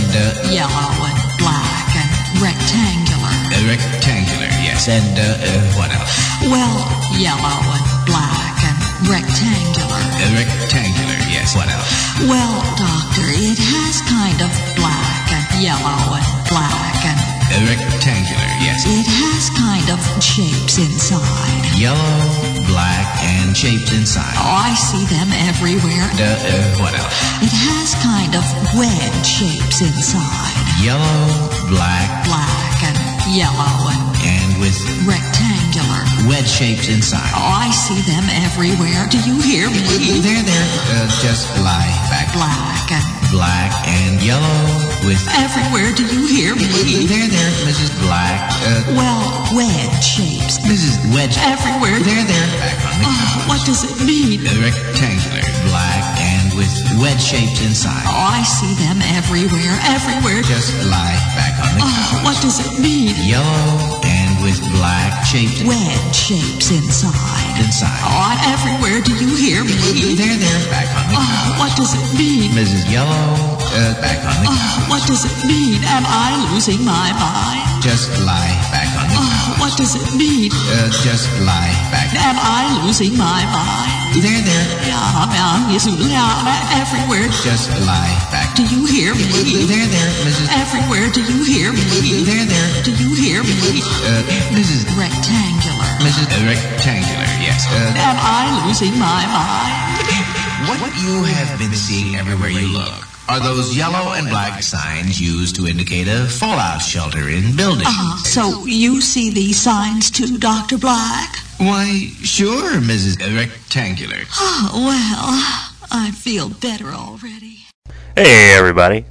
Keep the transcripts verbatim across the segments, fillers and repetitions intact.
uh, yellow and black and rectangular. Uh, rectangular, yes. And uh, uh, what else? Well, yellow and black and rectangular. Uh, rectangular, yes. What else? Well, doctor, it has kind of black and yellow and black and... Uh, rectangular, yes. It has kind of shapes inside. Yellow, black, and shapes inside. Oh, I see them everywhere. Uh, uh, what else? It has kind of wedge shapes inside. Yellow, black, Black and yellow and and with rectangular. wedge shapes inside. Oh, I see them everywhere. Do you hear me? There, there. Uh, just lie back. Black and Black and yellow with... everywhere. Do you hear me? There, there, Missus Black. Uh, Well, wedge shapes. Missus Wedge. Everywhere. There, there. Back on the Oh, couch. what does it mean? Uh, rectangular, black, and with wedge shapes inside. Oh, I see them everywhere. Everywhere. Just lie back on the Oh, couch. what does it mean? Yellow and with black shapes Wedge shapes inside. inside. Oh, everywhere. Do you hear me? There, there. Back on the Oh, couch. what does it mean? Missus Yellow. Uh, back on the Oh, couch. what does it mean? Am I losing my mind? Just lie back on the Oh, couch. what does it mean? Uh, just lie back. Am I losing my mind? There, there. Yeah, yeah, yes, yeah, everywhere. Just lie back. Do you hear me? There, there, Missus Everywhere. Do you hear me? There, there. Do you hear me? Uh, Missus Rectangular. Missus Uh, rectangular, yes. Uh, Am I losing my mind? what you have been seeing everywhere you look are those yellow and black signs used to indicate a fallout shelter in buildings. Uh, so you see these signs too, Doctor Black? Why, sure, Missus Rectangular. Oh, well, I feel better already. Hey, everybody.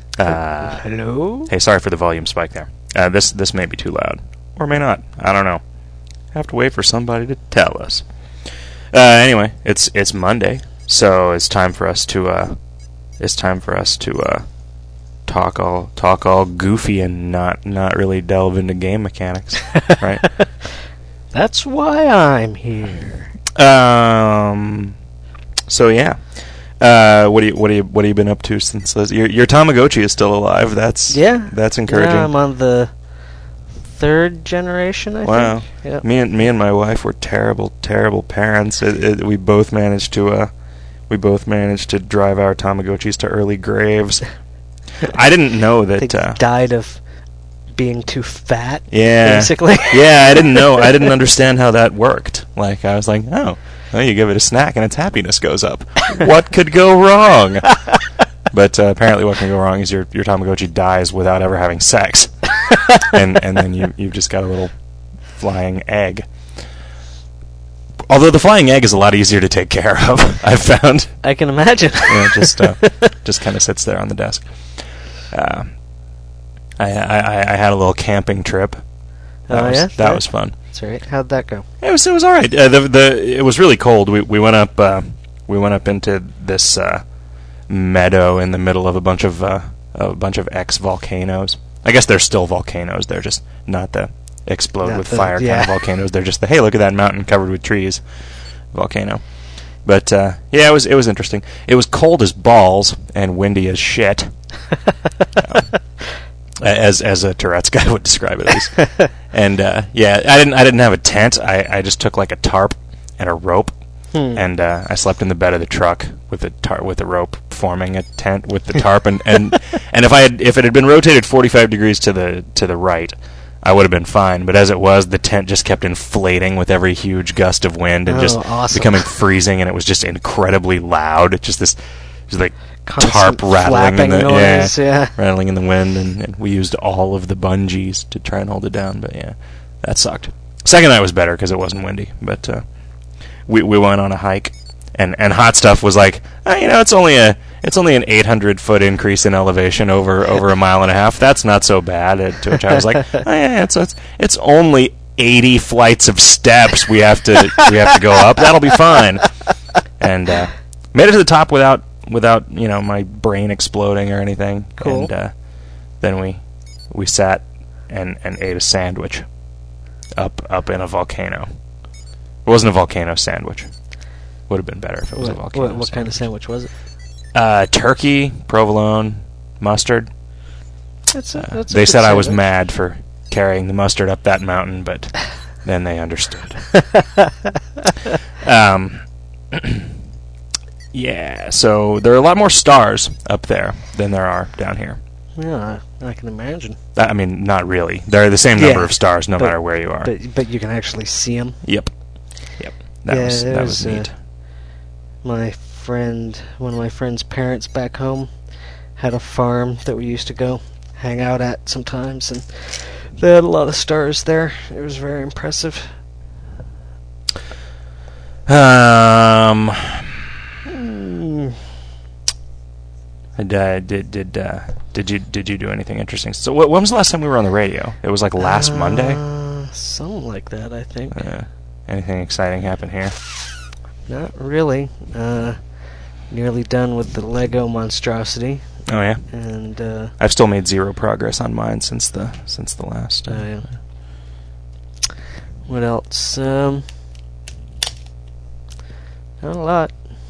Uh, Hello? hey, sorry for the volume spike there. Uh, this this may be too loud. Or may not. I don't know. Have to wait for somebody to tell us. Uh, anyway, it's it's Monday, so it's time for us to uh, it's time for us to uh, talk all talk all goofy and not not really delve into game mechanics, right? That's why I'm here. Um. So yeah. Uh, what do you what do you what have you been up to since this? Your your Tamagotchi is still alive. That's Yeah. That's encouraging. Yeah, I'm on the third generation, I Wow. think. Yep. Me and me and my wife were terrible, terrible parents. It, it, we both managed to uh, we both managed to drive our Tamagotchis to early graves. I didn't know They that. Uh, died of being too fat, yeah, basically. yeah. I didn't know. I didn't understand how that worked. Like I was like, oh, well, you give it a snack and its happiness goes up. What could go wrong? But uh, apparently, what can go wrong is your your Tamagotchi dies without ever having sex, and and then you you've just got a little flying egg. Although the flying egg is a lot easier to take care of, I've found. I can imagine. Yeah, it just uh, just kind of sits there on the desk. Uh, I, I I had a little camping trip. That Oh, was, yeah? that Right. was fun. That's right. How'd that go? It was it was all right. Uh, the the it was really cold. We we went up uh, we went up into this uh, meadow in the middle of a bunch of uh, a bunch of ex volcanoes. I guess they're still volcanoes. They're just not the explode Not with the- fire kind yeah. of volcanoes. They're just the hey, look at that mountain covered with trees volcano. But uh, yeah, it was it was interesting. It was cold as balls and windy as shit. um, as as a Tourette's guy would describe it, at least. And uh, yeah, I didn't I didn't have a tent. I, I just took like a tarp and a rope, Hmm. and uh, I slept in the bed of the truck with the tar- with the rope forming a tent with the tarp. and, and and if I had if it had been rotated forty-five degrees to the to the right, I would have been fine. But as it was, the tent just kept inflating with every huge gust of wind and Oh, just awesome. becoming freezing, and it was just incredibly loud. Just this, just like Constant tarp rattling in flapping the noise, yeah. rattling in the wind, and, and we used all of the bungees to try and hold it down. But yeah, that sucked. Second night was better because it wasn't windy. But uh, we we went on a hike, and, and Hot Stuff was like, oh, you know, it's only a it's only an eight hundred foot increase in elevation over over a mile and a half. That's not so bad. Uh, to which I was like, oh, yeah, it's it's it's only eighty flights of steps we have to we have to go up. That'll be fine. And uh, made it to the top without. Without, you know, my brain exploding or anything. Cool. And uh, then we we sat and, and ate a sandwich up up in a volcano. It wasn't a volcano sandwich. Would have been better if it was What, a volcano what, what kind of sandwich was it? Uh, turkey, provolone, mustard. That's a, Uh, that's a they good said I was sandwich. mad for carrying the mustard up that mountain, but then they understood. um, yeah, so there are a lot more stars up there than there are down here. Yeah, I can imagine. I mean, not really. There are the same number Yeah, of stars no but- matter where you are. But but you can actually see them. Yep. Yep. That Yeah, was that there's, was uh, neat. My friend, one of my friend's parents back home, had a farm that we used to go hang out at sometimes, and they had a lot of stars there. It was very impressive. Um, Mm, I did did did, uh, did you did you do anything interesting? So wh- when was the last time we were on the radio? It was like last uh, Monday. Something like that, I think. Uh, anything exciting happen here? Not really. Uh, nearly done with the Lego monstrosity, Oh yeah, and uh, I've still made zero progress on mine since the since the last. Uh, Oh, yeah. what else? Um, not a lot.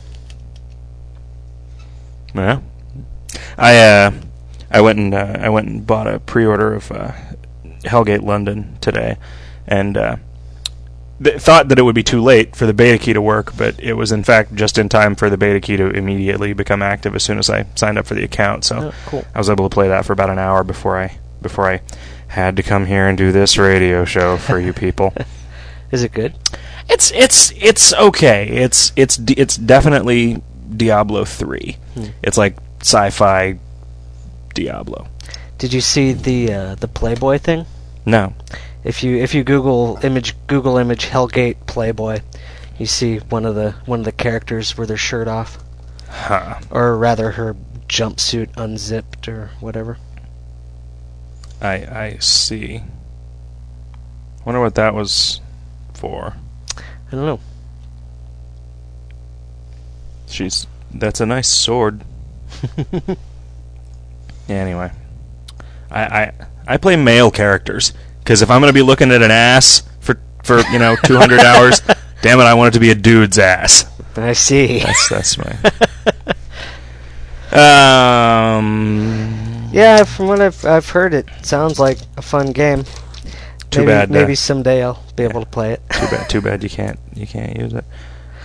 Yeah. I uh, I went and uh, I went and bought a pre-order of uh, Hellgate London today, and uh, th- thought that it would be too late for the beta key to work, but it was in fact just in time for the beta key to immediately become active as soon as I signed up for the account. So Oh, cool. I was able to play that for about an hour before I before I had to come here and do this radio show for you people. Is it good? It's it's it's okay. It's it's d- it's definitely Diablo three. Hmm. It's like sci-fi Diablo. Did you see the uh, the Playboy thing? No. If you if you Google image Google image Hellgate Playboy, you see one of the one of the characters with their shirt off, Huh. or rather her jumpsuit unzipped or whatever. I I see. Wonder what that was for. I don't know. She's that's a nice sword. Yeah, anyway, I I I play male characters because if I'm gonna be looking at an ass for for you know two hundred hours, damn it, I want it to be a dude's ass. I see. That's that's my. Um. Yeah, from what I've I've heard, it sounds like a fun game. Too maybe, bad, uh, Maybe someday I'll be able to play it. Too bad. Too bad you can't. You can't use it.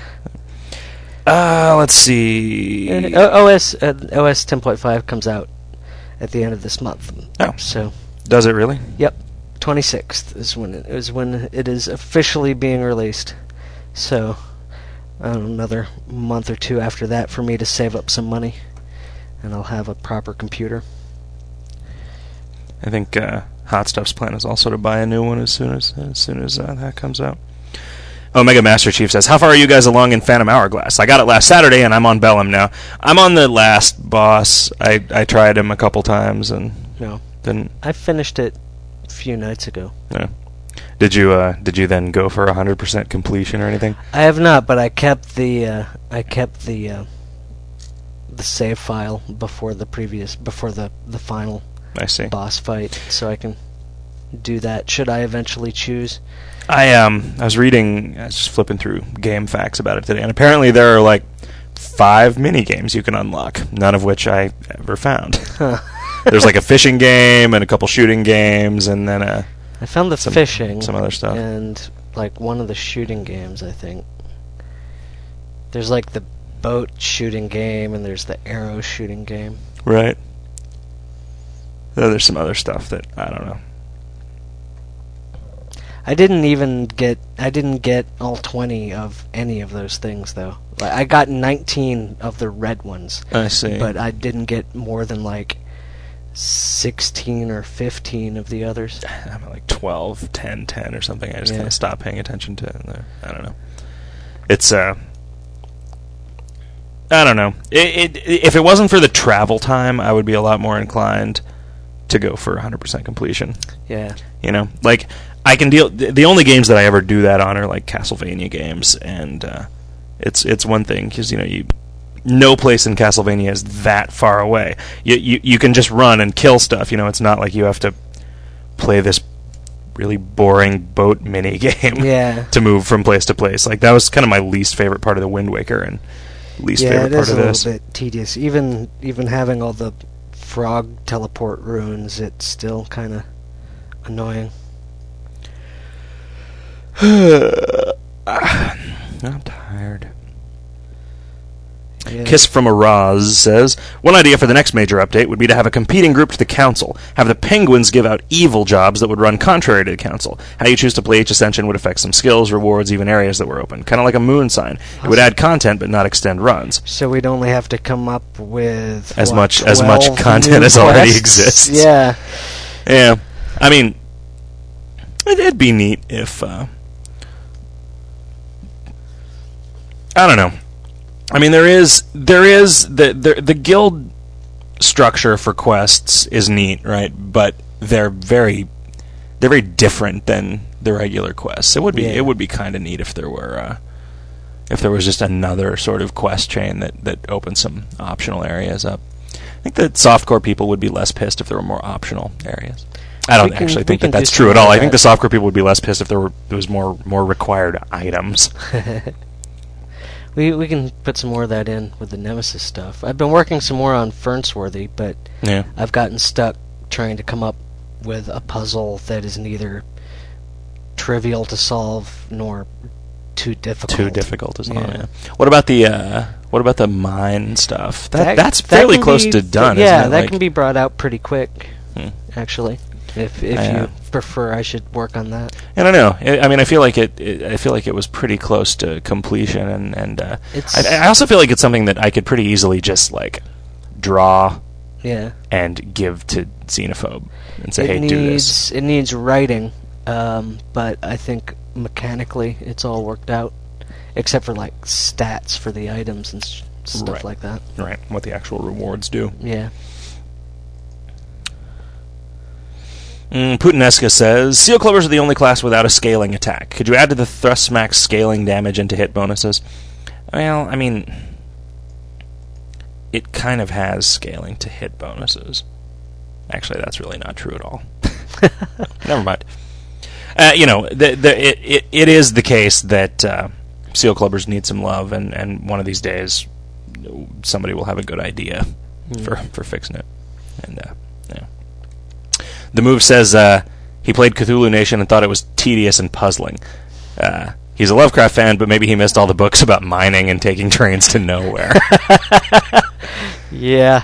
Uh, let's see. Uh, O- OS uh, O S ten point five comes out at the end of this month. Oh. So, Does it really? yep, twenty-sixth is when it is when it is officially being released. So, I don't know, another month or two after that for me to save up some money, and I'll have a proper computer. I think uh, Hot Stuff's plan is also to buy a new one as soon as as soon as uh, that comes out. Omega Master Chief says, "How far are you guys along in Phantom Hourglass? I got it last Saturday, and I'm on Bellum now. I'm on the last boss. I I tried him a couple times and No, didn't. I finished it a few nights ago. No. Did you uh did you then go for a hundred percent completion or anything? I have not, but I kept the uh, I kept the uh, the save file before the previous before the the final I see. boss fight, so I can do that should I eventually choose. I um I was reading, I was just flipping through game facts about it today, and apparently there are like five mini games you can unlock, none of which I ever found. Huh. There's like a fishing game and a couple shooting games, and then a I found the some- fishing some other stuff. and like one of the shooting games. I think there's like the boat shooting game and there's the arrow shooting game. right. Then there's some other stuff that I don't know. I didn't even get I didn't get all twenty of any of those things though. Like, I got nineteen of the red ones. I see. But I didn't get more than like sixteen or fifteen of the others. I'm at like twelve, ten, ten or something. I just Yeah. kind of stopped paying attention to it. There. I don't know. It's uh, I don't know. It, it if it wasn't for the travel time, I would be a lot more inclined to go for one hundred percent completion. Yeah. You know, like I can deal. The the only games that I ever do that on are like Castlevania games, and uh, it's it's one thing because you know you. No place in Castlevania is that far away. You, you you can just run and kill stuff. You know, it's not like you have to play this really boring boat mini game Yeah. to move from place to place. Like that was kind of my least favorite part of the Wind Waker and least Yeah, favorite it part is of a this. little bit tedious. Even even having all the frog teleport runes, it's still kind of annoying. I'm tired. Yeah. Kiss from a Roz says, one idea for the next major update would be to have a competing group to the Council. Have the Penguins give out evil jobs that would run contrary to the Council. How you choose to play each Ascension would affect some skills, rewards, even areas that were open. Kind of like a moon sign. It would add content but not extend runs. So we'd only have to come up with As what, much as much twelve content new as already quests? exists. Yeah. Yeah. I mean, it, it'd be neat if... Uh, I don't know. I mean, there is there is the, the the guild structure for quests is neat, right? But they're very they're very different than the regular quests. It would be Yeah. it would be kind of neat if there were uh, if there was just another sort of quest chain that that opened some optional areas up. I think that softcore people would be less pissed if there were more optional areas. I don't We can- actually we think can that that's do true at some all. of I think the that. softcore people would be less pissed if there were there was more more required items. we we can put some more of that in with the Nemesis stuff. I've been working some more on Fernsworthy, but Yeah. I've gotten stuck trying to come up with a puzzle that is neither trivial to solve nor too difficult. Too difficult as well. Yeah. Yeah. What about the uh, what about the mine stuff? That, That- that's that fairly can close be- to done. Yeah, isn't it? that Like, can be brought out pretty quick, Hmm. actually. If if I, uh, you prefer, I should work on that. I don't know. I, I mean, I feel like it, it. I feel like it was pretty close to completion, and and uh, It's- I, I also feel like it's something that I could pretty easily just like draw Yeah. and give to Xenophobe and say, it "Hey, needs do this." it needs writing, um, but I think mechanically it's all worked out, except for like stats for the items and s- stuff Right. like that. Right. What the actual rewards do. Yeah. Mm, Putinesca says, Seal Clovers are the only class without a scaling attack. Could you add to the Thrust Max scaling damage into hit bonuses? Well, I mean, it kind of has scaling to hit bonuses. Actually, that's really not true at all. Never mind. Uh, you know, the, the, it, it, it is the case that uh, Seal Clubbers need some love, and, and one of these days somebody will have a good idea Mm. for, for fixing it. And, uh, yeah. The move says uh, he played Cthulhu Nation and thought it was tedious and puzzling. Uh, he's a Lovecraft fan, but maybe he missed all the books about mining and taking trains to nowhere. Yeah.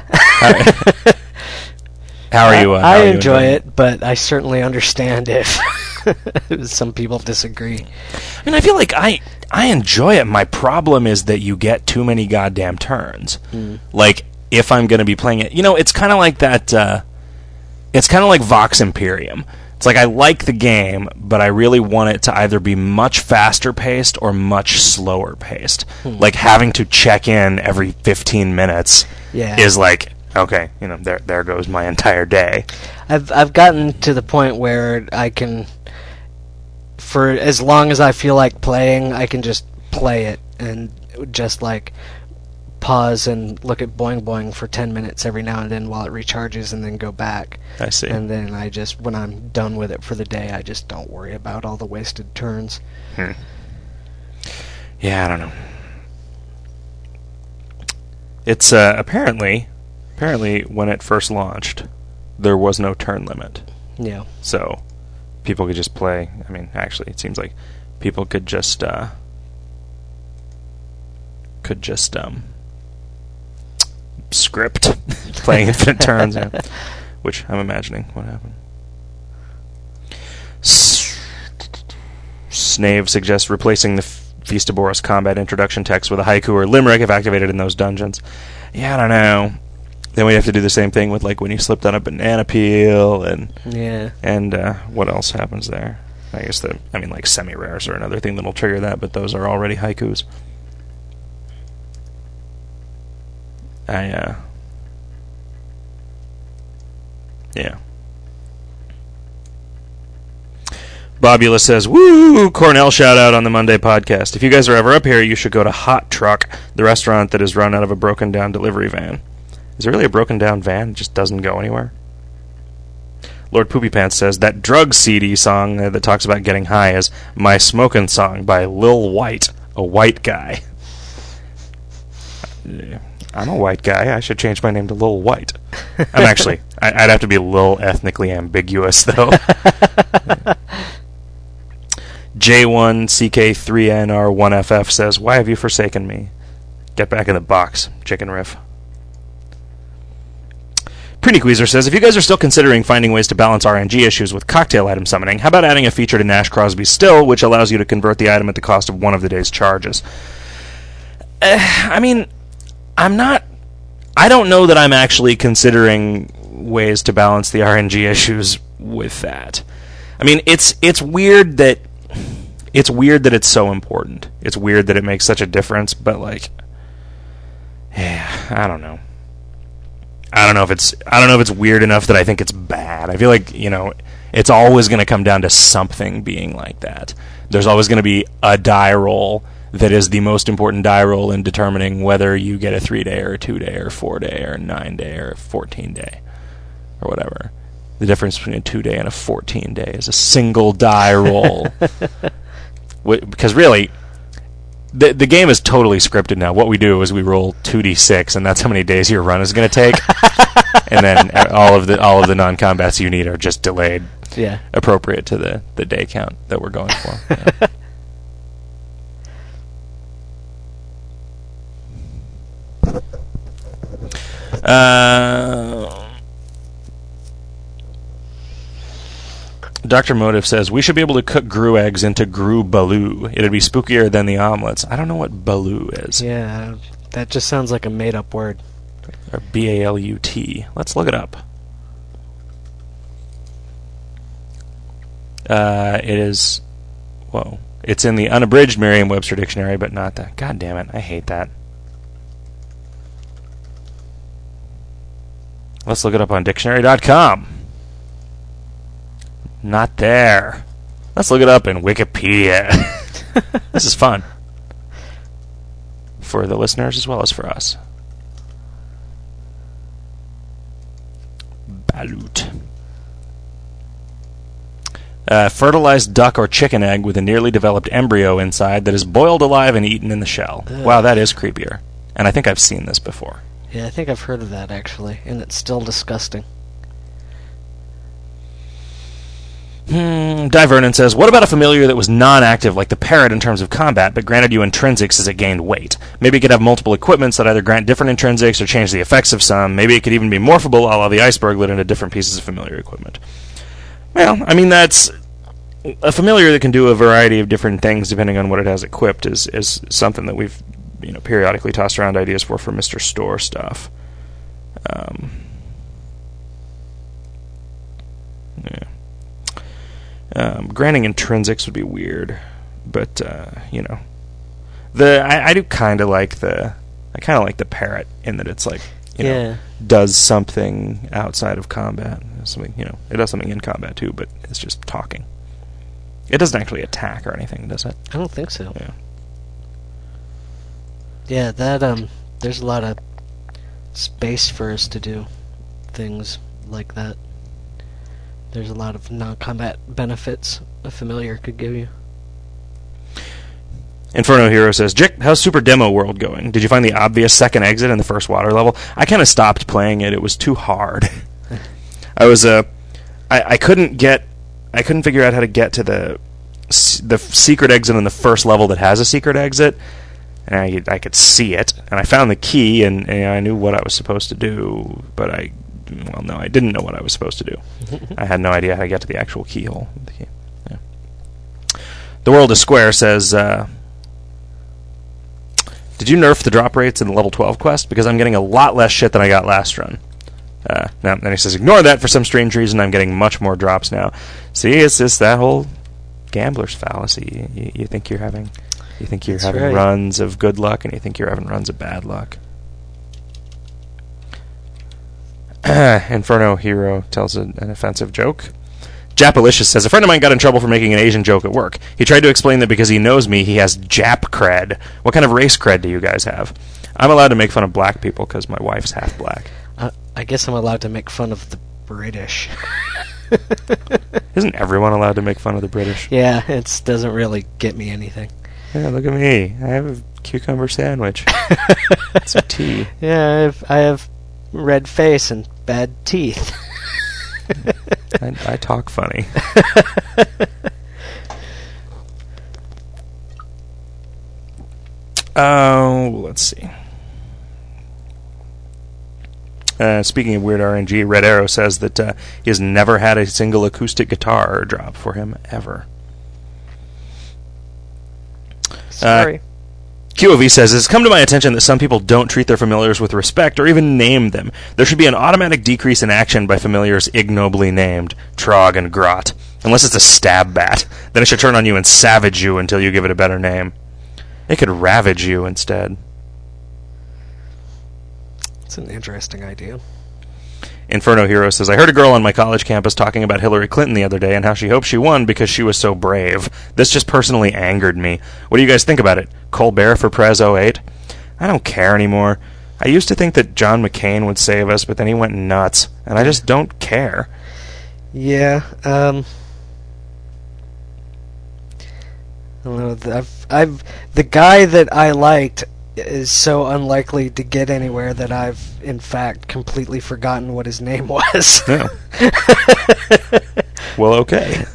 How are you? Uh, how I, I are you enjoy enjoying it, but I certainly understand if some people disagree. I mean, I feel like I I enjoy it. My problem is that you get too many goddamn turns. Mm. Like, if I'm going to be playing it, you know, it's kind of like that. Uh, it's kind of like Vox Imperium. It's like I like the game, but I really want it to either be much faster paced or much slower paced. Hmm. Like having to check in every fifteen minutes Yeah. is like, okay, you know, there there goes my entire day. I've I've gotten to the point where I can, for as long as I feel like playing, I can just play it and just like pause and look at Boing Boing for ten minutes every now and then while it recharges, and then go back. I see. And then I just, when I'm done with it for the day, I just don't worry about all the wasted turns. Hmm. Yeah, I don't know. It's uh, apparently, apparently when it first launched, there was no turn limit. Yeah. So people could just play. I mean, actually, it seems like people could just uh, could just um, script playing infinite turns, yeah. Which I'm imagining what happened. S- Snave suggests replacing the F- Feastaboros combat introduction text with a haiku or limerick if activated in those dungeons. Yeah, I don't know. Then we have to do the same thing with like when you slipped on a banana peel and Yeah. and uh, what else happens there? I guess the I mean like semi-rares are another thing that'll trigger that, but those are already haikus. I uh yeah. Bobula says, "Woo! Cornell shout out on the Monday podcast. If you guys are ever up here, you should go to Hot Truck, the restaurant that is run out of a broken down delivery van." Is there really a broken down van? It just doesn't go anywhere? Lord Poopy Pants says, that drug C D song uh, that talks about getting high is My Smokin' Song by Lil White, a white guy. Yeah. I'm a white guy. I should change my name to Lil White. I'm actually, I, I'd have to be a little ethnically ambiguous, though. J one C K three N R one F F says, why have you forsaken me? Get back in the box, chicken riff. Prenequeezer says, if you guys are still considering finding ways to balance R N G issues with cocktail item summoning, how about adding a feature to Nash Crosby Still, which allows you to convert the item at the cost of one of the day's charges? Uh, I mean, I'm not... I don't know that I'm actually considering ways to balance the R N G issues with that. I mean, it's it's weird that... It's weird that it's so important. It's weird that it makes such a difference, but, like... Yeah, I don't know. I don't know if it's I don't know if it's weird enough that I think it's bad. I feel like, you know, it's always going to come down to something being like that. There's always going to be a die roll that is the most important die roll in determining whether you get a three-day or a two-day or four-day or a nine-day or a fourteen-day or whatever. The difference between a two-day and a fourteen-day is a single die roll. Because really... The the game is totally scripted now. What we do is we roll two d six, and that's how many days your run is going to take. And then all of the all of the non-combats you need are just delayed, yeah, appropriate to the, the day count that we're going for. Yeah. uh, Doctor Motive says, we should be able to cook Gru eggs into Gru Baloo. It'd be spookier than the omelets. I don't know what Baloo is. Yeah, that just sounds like a made-up word. Or B A L U T. Let's look it up. Uh, it is... Whoa. It's in the unabridged Merriam-Webster dictionary, but not the... God damn it, I hate that. Let's look it up on dictionary dot com. Not there. Let's look it up in Wikipedia. This is fun. For the listeners as well as for us. Balut. Uh, fertilized duck or chicken egg with a nearly developed embryo inside that is boiled alive and eaten in the shell. Ugh. Wow, that is creepier. And I think I've seen this before. Yeah, I think I've heard of that, actually. And it's still disgusting. Hmm, Di Vernon says, what about a familiar that was non-active like the parrot in terms of combat, but granted you intrinsics as it gained weight? Maybe it could have multiple equipments that either grant different intrinsics or change the effects of some. Maybe it could even be morphable, a la the iceberg lit into different pieces of familiar equipment. Well, I mean, that's... A familiar that can do a variety of different things depending on what it has equipped is, is something that we've, you know, periodically tossed around ideas for for Mister Store stuff. Um... Yeah. Um, granting intrinsics would be weird, but uh, you know, the I, I do kind of like the I kind of like the parrot in that it's like you yeah. know does something outside of combat, something you know it does something in combat too, but it's just talking. It doesn't actually attack or anything, does it? I don't think so. Yeah. Yeah, that um, there's a lot of space for us to do things like that. There's a lot of non-combat benefits a familiar could give you. Inferno Hero says, Jick, how's Super Demo World going? Did you find the obvious second exit in the first water level? I kind of stopped playing it. It was too hard. I was, uh, I, I couldn't get, I couldn't figure out how to get to the the secret exit in the first level that has a secret exit. And I, I could see it. And I found the key, and, and I knew what I was supposed to do, but I... Well, no, I didn't know what I was supposed to do. I had no idea how to get to the actual keyhole. The, key. yeah. The World is Square says, uh, did you nerf the drop rates in the level twelve quest? Because I'm getting a lot less shit than I got last run. Uh, now, then he says, ignore that for some strange reason. I'm getting much more drops now. See, it's just that whole gambler's fallacy. You, you think you're having, you think you're That's having right. runs of good luck, and you think you're having runs of bad luck. Inferno Hero tells an, an offensive joke. Japalicious says, a friend of mine got in trouble for making an Asian joke at work. He tried to explain that because he knows me, he has Jap cred. What kind of race cred do you guys have? I'm allowed to make fun of black people because my wife's half black. Uh, I guess I'm allowed to make fun of the British. Isn't everyone allowed to make fun of the British? Yeah, it doesn't really get me anything. Yeah, look at me. I have cucumber sandwich. Some tea. Yeah, I have, I have red face and bad teeth. I, I talk funny. Oh, uh, let's see. Uh, speaking of weird R N G, Red Arrow says that uh, he has never had a single acoustic guitar drop for him ever. Sorry. Uh, Q O V says, it's come to my attention that some people don't treat their familiars with respect or even name them. There should be an automatic decrease in action by familiars ignobly named, Trog and Grot. Unless it's a stab bat. Then it should turn on you and savage you until you give it a better name. It could ravage you instead. It's an interesting idea. Inferno Hero says, I heard a girl on my college campus talking about Hillary Clinton the other day and how she hoped she won because she was so brave. This just personally angered me. What do you guys think about it? Colbert for Prez oh eight? I don't care anymore. I used to think that John McCain would save us, but then he went nuts. And I just don't care. Yeah, um... I don't know, I've, I've, the guy that I liked is so unlikely to get anywhere that I've, in fact, completely forgotten what his name was. Yeah. Well, okay.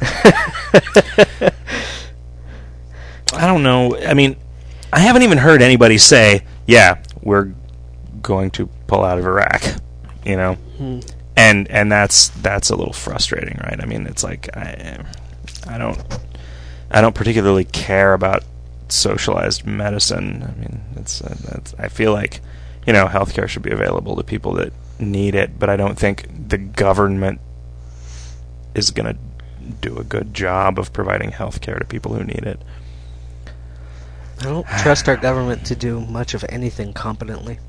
I don't know. I mean, I haven't even heard anybody say, yeah, we're going to pull out of Iraq, you know? Hmm. And and that's that's a little frustrating, right? I mean, it's like, I, I don't... I don't particularly care about socialized medicine. I mean, it's, uh, it's I feel like, you know, healthcare should be available to people that need it, but I don't think the government is going to do a good job of providing healthcare to people who need it. I don't trust our government to do much of anything competently.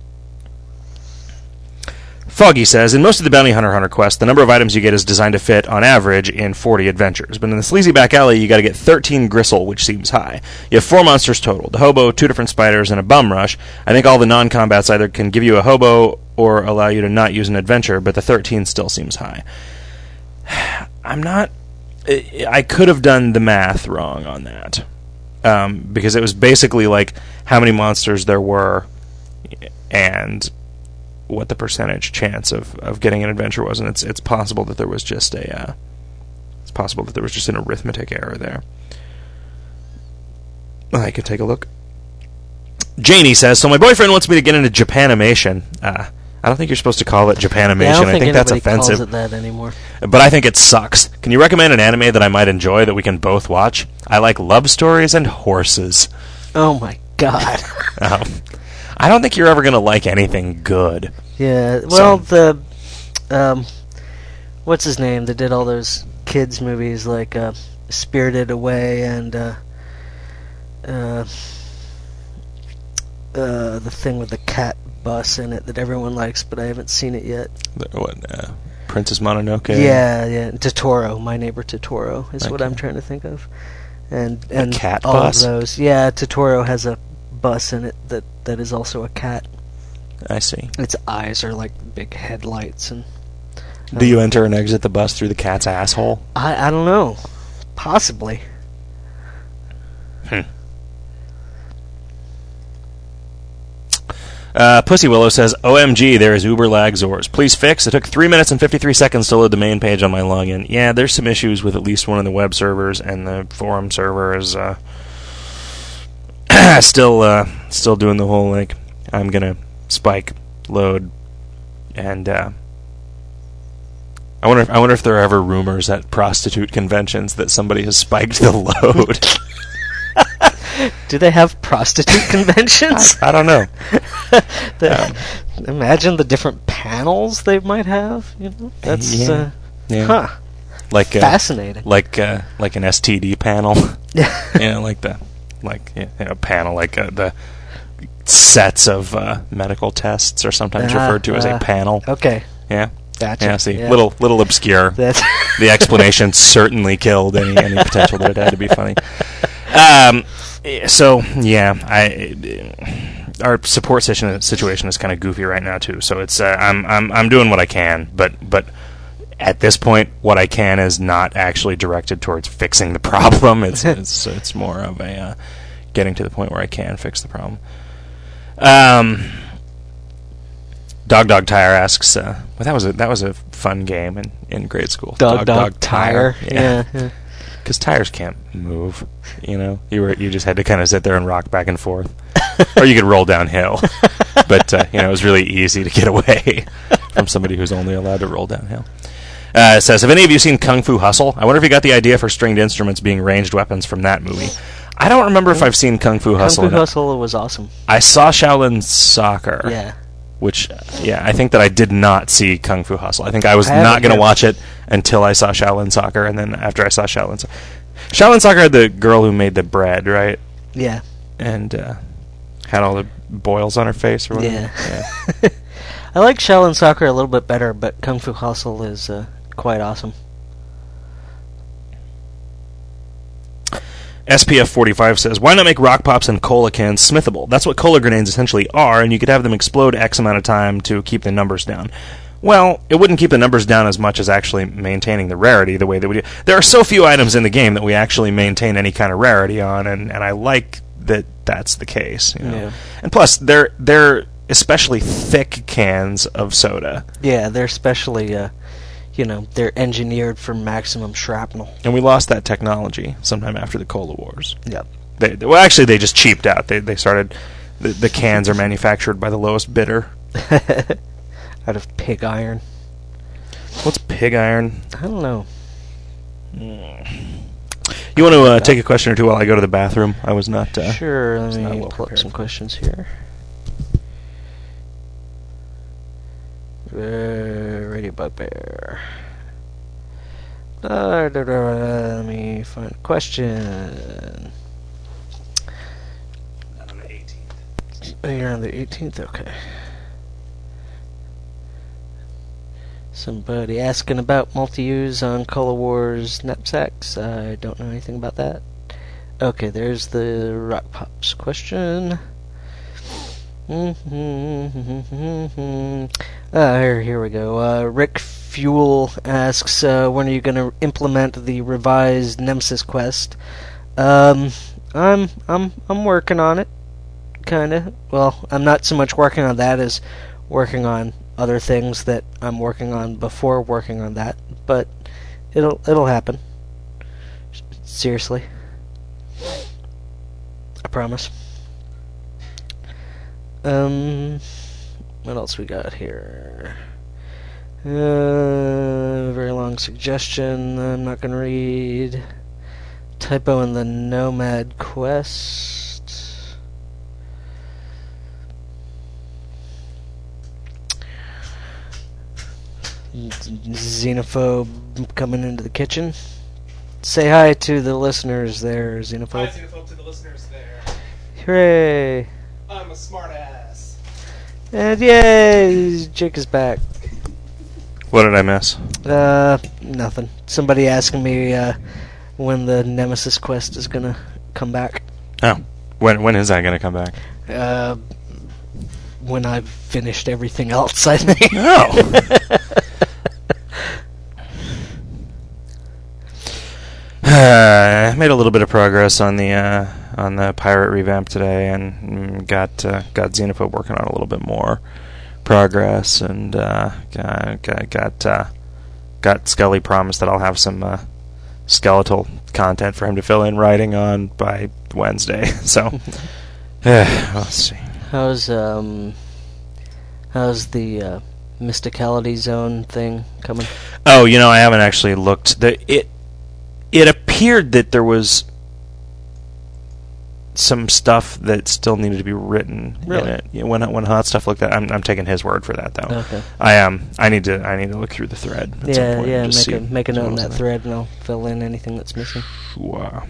Foggy says, in most of the Bounty Hunter Hunter quest, the number of items you get is designed to fit, on average, in forty adventures. But in the Sleazy Back Alley, you got to get thirteen gristle, which seems high. You have four monsters total. The hobo, two different spiders, and a bum rush. I think all the non-combats either can give you a hobo or allow you to not use an adventure, but the thirteen still seems high. I'm not... I could have done the math wrong on that. Um, because it was basically like how many monsters there were, and... what the percentage chance of, of getting an adventure was, and it's it's possible that there was just a uh, it's possible that there was just an arithmetic error there. I could take a look. Janie says, so my boyfriend wants me to get into Japanimation. Uh, I don't think you're supposed to call it Japanimation. Yeah, I, don't I think, think that's anybody offensive. calls it that anymore. But I think it sucks. Can you recommend an anime that I might enjoy that we can both watch? I like love stories and horses. Oh my god. um, I don't think you're ever going to like anything good. Yeah, well, So- the, um, what's his name that did all those kids movies like, uh, Spirited Away and, uh, uh, uh, the thing with the cat bus in it that everyone likes, but I haven't seen it yet. The- What, uh, Princess Mononoke? Yeah, yeah, Totoro, My Neighbor Totoro is what Okay. I'm trying to think of. And, and cat all bus? of those. Yeah, Totoro has a bus in it that, that is also a cat. I see. Its eyes are like big headlights, and Do you enter and exit the bus through the cat's asshole? I I don't know, possibly. Hmm. Uh, Pussy Willow says, O M G, there is Uber lag Zors. Please fix. It took three minutes and fifty-three seconds to load the main page on my login. Yeah, there's some issues with at least one of the web servers, and the forum server is uh, still uh, still doing the whole, like, I'm gonna spike, load, and uh, I wonder if, I wonder if there are ever rumors at prostitute conventions that somebody has spiked the load. Do they have prostitute conventions? I, I don't know. The- Um, imagine the different panels they might have. You know, that's Yeah. uh, Yeah. huh, Like uh, fascinating. like uh, like an S T D panel. Yeah. You know, like the like yeah, a panel like uh, the sets of uh, medical tests are sometimes Ah, referred to as a ah. panel. Okay, Yeah. gotcha. Yeah, see, Yeah. little little obscure. That's The explanation certainly killed any any potential that it had to be funny. Um, so yeah, I our support situation situation is kind of goofy right now too. So it's uh, I'm I'm I'm doing what I can, but but at this point, what I can is not actually directed towards fixing the problem. It's it's it's more of a uh, getting to the point where I can fix the problem. Um, Dog Dog Tire asks, uh, well, that was a that was a fun game in, in grade school. Dog Dog, Dog Tire, yeah, yeah. Because tires can't move. You know, you were you just had to kind of sit there and rock back and forth, or you could roll downhill. But uh, you know, it was really easy to get away from somebody who's only allowed to roll downhill. Uh, it says, have any of you seen Kung Fu Hustle? I wonder if you got the idea for stringed instruments being ranged weapons from that movie. I don't remember if I've seen Kung Fu Hustle. Kung Fu Hustle was awesome. I saw Shaolin Soccer. Yeah. Which, yeah, I think that I did not see Kung Fu Hustle. I think I was I not going to either. watch it until I saw Shaolin Soccer, and then after I saw Shaolin Soccer. Shaolin Soccer had the girl who made the bread, right? Yeah. And uh, had all the boils on her face or whatever. Yeah. yeah. I like Shaolin Soccer a little bit better, but Kung Fu Hustle is uh, quite awesome. S P F forty-five says, why not make rock pops and cola cans smithable? That's what cola grenades essentially are, and you could have them explode X amount of time to keep the numbers down. Well, it wouldn't keep the numbers down as much as actually maintaining the rarity the way that we do. There are so few items in the game that we actually maintain any kind of rarity on, and, and I like that that's the case. You know? Yeah. And plus, they're, they're especially thick cans of soda. Yeah, they're especially, uh, you know, they're engineered for maximum shrapnel. And we lost that technology sometime after the Cola Wars. Yep. They, well, actually, they just cheaped out. They they started... The, the cans are manufactured by the lowest bidder. Out of pig iron. What's pig iron? I don't know. You want to uh, take a question or two while I go to the bathroom? I was not... Uh, sure, let was not me well pull up prepared. some questions here. Uh, Radio Bugbear. Uh, da, da, da, let me find a question. Oh, you're on the eighteenth? Okay. Somebody asking about multi-use on Cola Wars knapsacks. I don't know anything about that. Okay, there's the Rock Pops question. Mm-hmm. Uh, here, here we go. Uh, Rick Fuel asks, uh, when are you going to implement the revised Nemesis quest? Um, I'm, I'm, I'm working on it, kinda. Well, I'm not so much working on that as working on other things that I'm working on before working on that, but it'll, it'll happen. Seriously. I promise. Um, what else we got here? Uh, very long suggestion. I'm not gonna read. Typo in the Nomad quest. Xenophobe coming into the kitchen. Say hi to the listeners there, Xenophobe. Hi, Xenophobe, to the listeners there. Hooray! I'm a smart ass. And yay! Jake is back. What did I miss? Uh, nothing. Somebody asking me uh, when the Nemesis quest is gonna come back. Oh. When when is that going to come back? Uh, when I've finished everything else, I think. Oh. I made a little bit of progress on the uh, on the pirate revamp today, and mm, got uh, got Xenophobe working on a little bit more progress, and uh, got got got, uh, got Scully promised that I'll have some uh, skeletal content for him to fill in writing on by Wednesday. So let's see. How's um, how's the uh, Mysticality Zone thing coming? Oh, you know, I haven't actually looked. The it. It appeared that there was some stuff that still needed to be written Really? in it. You know, when when Hot Stuff looked at, I'm I'm taking his word for that though. Okay. I am. Um, I need to I need to look through the thread. At some Yeah, point yeah. and just Make a see make a note what in was that there. thread, and I'll fill in anything that's missing. Wow.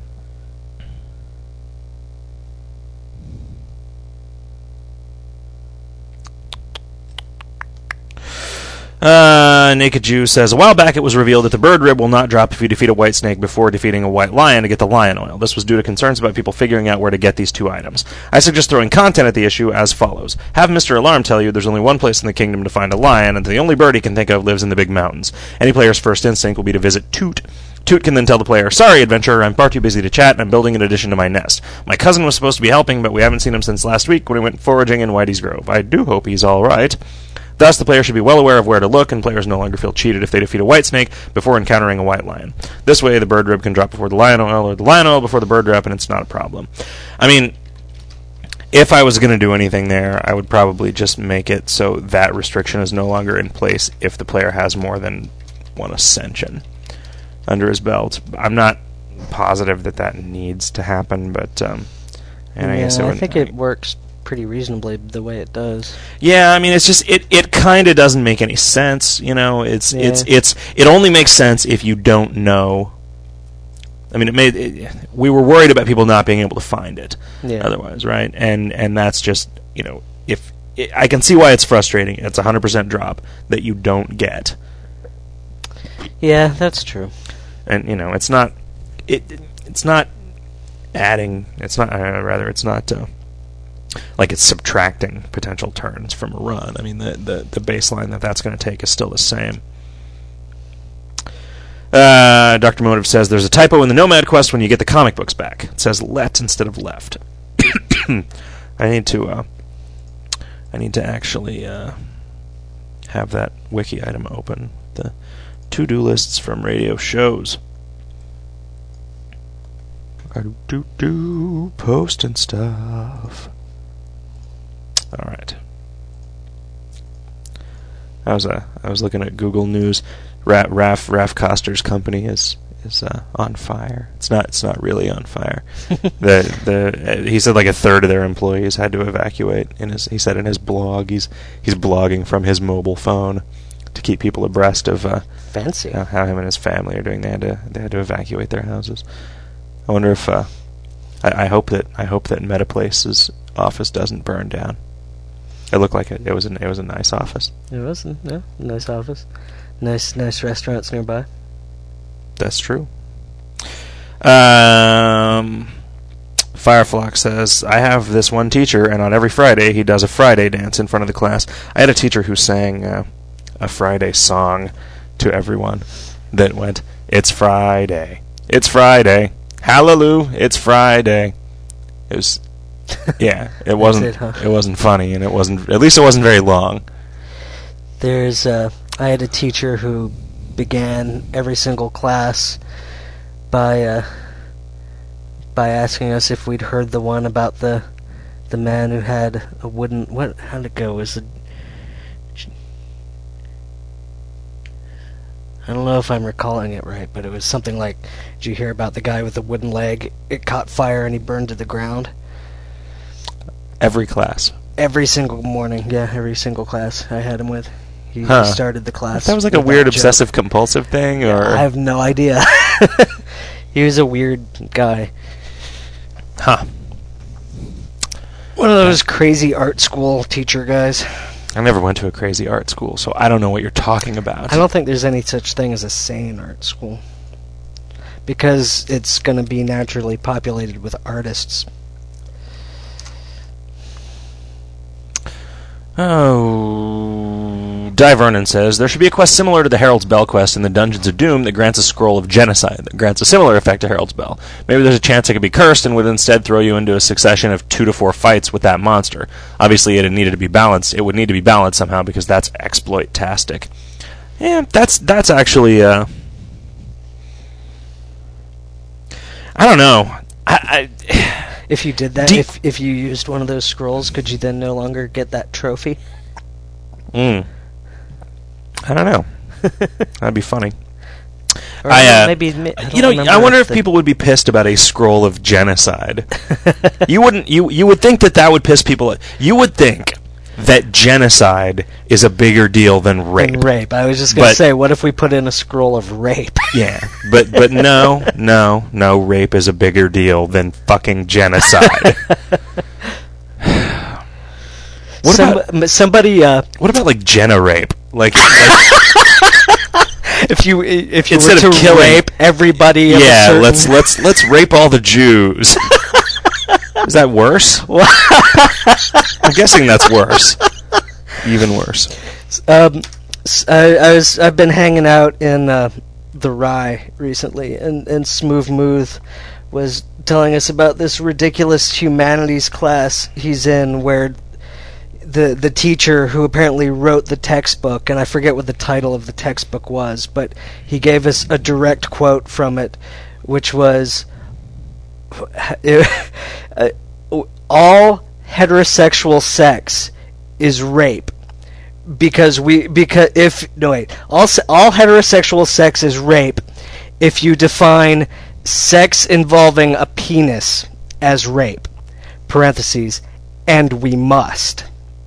Uh, Naked Jew says, a while back it was revealed that the bird rib will not drop if you defeat a white snake before defeating a white lion to get the lion oil. This was due to concerns about people figuring out where to get these two items. I suggest throwing content at the issue as follows. Have Mister Alarm tell you there's only one place in the kingdom to find a lion, and the only bird he can think of lives in the big mountains. Any player's first instinct will be to visit Toot. Toot can then tell the player, "Sorry, adventurer, I'm far too busy to chat, and I'm building an addition to my nest. My cousin was supposed to be helping, but we haven't seen him since last week when he went foraging in Whitey's Grove. I do hope he's all right." Thus, the player should be well aware of where to look, and players no longer feel cheated if they defeat a white snake before encountering a white lion. This way, the bird rib can drop before the lion oil, or the lion oil before the bird rib, and it's not a problem. I mean, if I was going to do anything there, I would probably just make it so that restriction is no longer in place if the player has more than one ascension under his belt. I'm not positive that that needs to happen, but um, and I yeah, guess it I would, think it works pretty reasonably the way it does. Yeah, I mean, it's just it, it kind of doesn't make any sense, you know. It's Yeah. it's it's it only makes sense if you don't know. I mean, it made it, we were worried about people not being able to find it Yeah. otherwise, right? And and that's just, you know, if it, I can see why it's frustrating. It's a hundred percent drop that you don't get, Yeah, that's true. and you know, it's not it it's not adding. It's not uh, rather it's not. Uh, Like it's subtracting potential turns from a run. I mean, the the, the baseline that that's going to take is still the same. Uh, Doctor Motive says there's a typo in the Nomad quest when you get the comic books back. It says let instead of left. I need to. Uh, I need to actually uh, have that wiki item open. The to-do lists from radio shows. Do do do post and stuff. All right. I was uh, I was looking at Google News. Ra- Raf Raf Koster's company is is uh, on fire. It's not it's not really on fire. the the uh, he said like a third of their employees had to evacuate. In his he said in his blog he's he's blogging from his mobile phone to keep people abreast of uh, Fancy. how, how him and his family are doing. They had to they had to evacuate their houses. I wonder if uh, I, I hope that I hope that Metaplace's office doesn't burn down. It looked like it. It was an, it was a nice office. It was, yeah, nice office. Nice, nice restaurants nearby. That's true. Um, Fireflock says, I have this one teacher, and on every Friday he does a Friday dance in front of the class. I had a teacher who sang uh, a Friday song to everyone that went, "It's Friday, it's Friday, hallelujah, it's Friday." It was, yeah, it wasn't, it, huh? it wasn't funny, and it wasn't, at least it wasn't very long. There's, uh, I had a teacher who began every single class by, uh, by asking us if we'd heard the one about the, the man who had a wooden, what, how'd it go? Was it, I don't know if I'm recalling it right, but it was something like, did you hear about the guy with the wooden leg? It caught fire and he burned to the ground. Every class. Every single morning, yeah, every single class I had him with. He Huh. started the class. That was like a with weird that joke. obsessive compulsive thing, or I have no idea. He was a weird guy. huh? One of those crazy art school teacher guys. I never went to a crazy art school, so I don't know what you're talking about. I don't think there's any such thing as a sane art school. Because it's going to be naturally populated with artists. Oh, Di Vernon says, there should be a quest similar to the Herald's Bell quest in the Dungeons of Doom that grants a scroll of genocide that grants a similar effect to Herald's Bell. Maybe there's a chance it could be cursed and would instead throw you into a succession of two to four fights with that monster. Obviously, it needed to be balanced. It would need to be balanced somehow because that's exploit-tastic. Yeah, that's that's actually. Uh, I don't know. I. I If you did that, Do- if if you used one of those scrolls, could you then no longer get that trophy? mm, I don't know. That'd be funny. Or I, uh, maybe I don't You know, remember I wonder if the- people would be pissed about a scroll of genocide. you wouldn't. You you would think that that would piss people. You would think that genocide is a bigger deal than rape. And rape. I was just gonna But- say, what if we put in a scroll of rape? Yeah, but but no, no, no. Rape is a bigger deal than fucking genocide. What Some- about m- somebody? Uh, what about like Jenna rape? Like, like if you if you Instead were of to killing- rape everybody, of a yeah, certain- let's let's let's rape all the Jews. Is that worse? I'm guessing that's worse. Even worse. Um, s- I, I was I've been hanging out in uh, the Rye recently, and, and Smooth Mooth was telling us about this ridiculous humanities class he's in where the the teacher who apparently wrote the textbook, and I forget what the title of the textbook was, but he gave us a direct quote from it, which was, all heterosexual sex is rape. Because we, because if, no wait, all, all heterosexual sex is rape if you define sex involving a penis as rape, parentheses, and we must.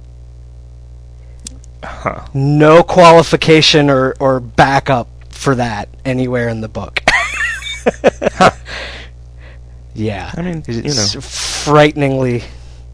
Huh. No qualification or, or backup for that anywhere in the book. Huh. Yeah. I mean, you it's know. frighteningly...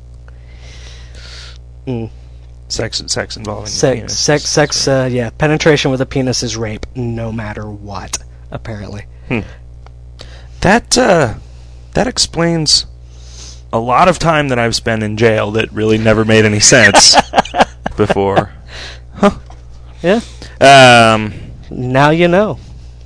Mm. Sex sex involving Sex, penis. sex, sex, uh, yeah. Penetration with a penis is rape, no matter what, apparently. Hmm. That, uh, that explains a lot of time that I've spent in jail that really never made any sense before. Huh. Yeah. Um, Now you know.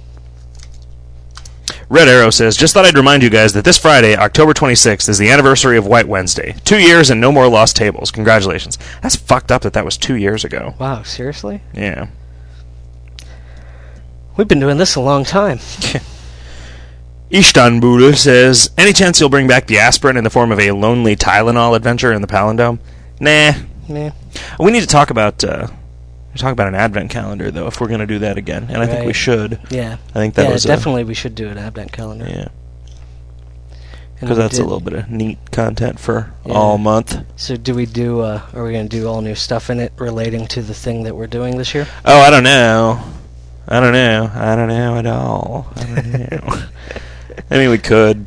Red Arrow says, just thought I'd remind you guys that this Friday, October twenty-sixth, is the anniversary of White Wednesday. Two years and no more lost tables. Congratulations. That's fucked up that that was two years ago. Wow, seriously? Yeah. We've been doing this a long time. Istanbul says, any chance you'll bring back the aspirin in the form of a lonely Tylenol adventure in the Palindome? Nah. Yeah. We need to talk about, uh, talk about an advent calendar, though, if we're going to do that again. And I think we Right. should. Yeah. I think that yeah, was a- definitely we should do an advent calendar. Yeah. And Because we that's a did- little bit of neat content for Yeah. all month. So do we do, uh, are we going to do all new stuff in it relating to the thing that we're doing this year? Oh, I don't know. I don't know. I don't know at all. I don't know. I mean, we could.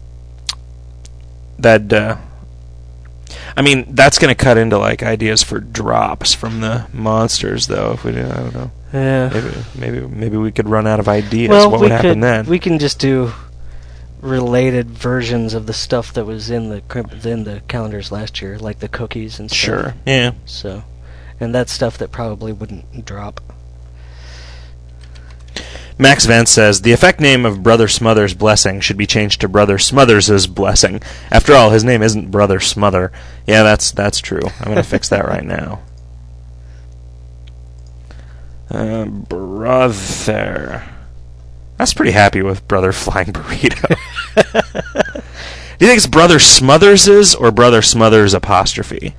That, uh... I mean, that's going to cut into, like, ideas for drops from the monsters, though, if we do, I don't know. Yeah. Maybe maybe, maybe we could run out of ideas. Well, what we would happen could, then? We can just do related versions of the stuff that was in the crimp- in the calendars last year, like the cookies and stuff. Sure. Yeah. So, and that's stuff that probably wouldn't drop. Max Vance says, the effect name of Brother Smothers' Blessing should be changed to Brother Smothers' Blessing. After all, his name isn't Brother Smother. Yeah, that's that's true. I'm going to fix that right now. Uh, brother. I was pretty happy with Brother Flying Burrito. Do you think it's Brother Smothers' or Brother Smothers' apostrophe?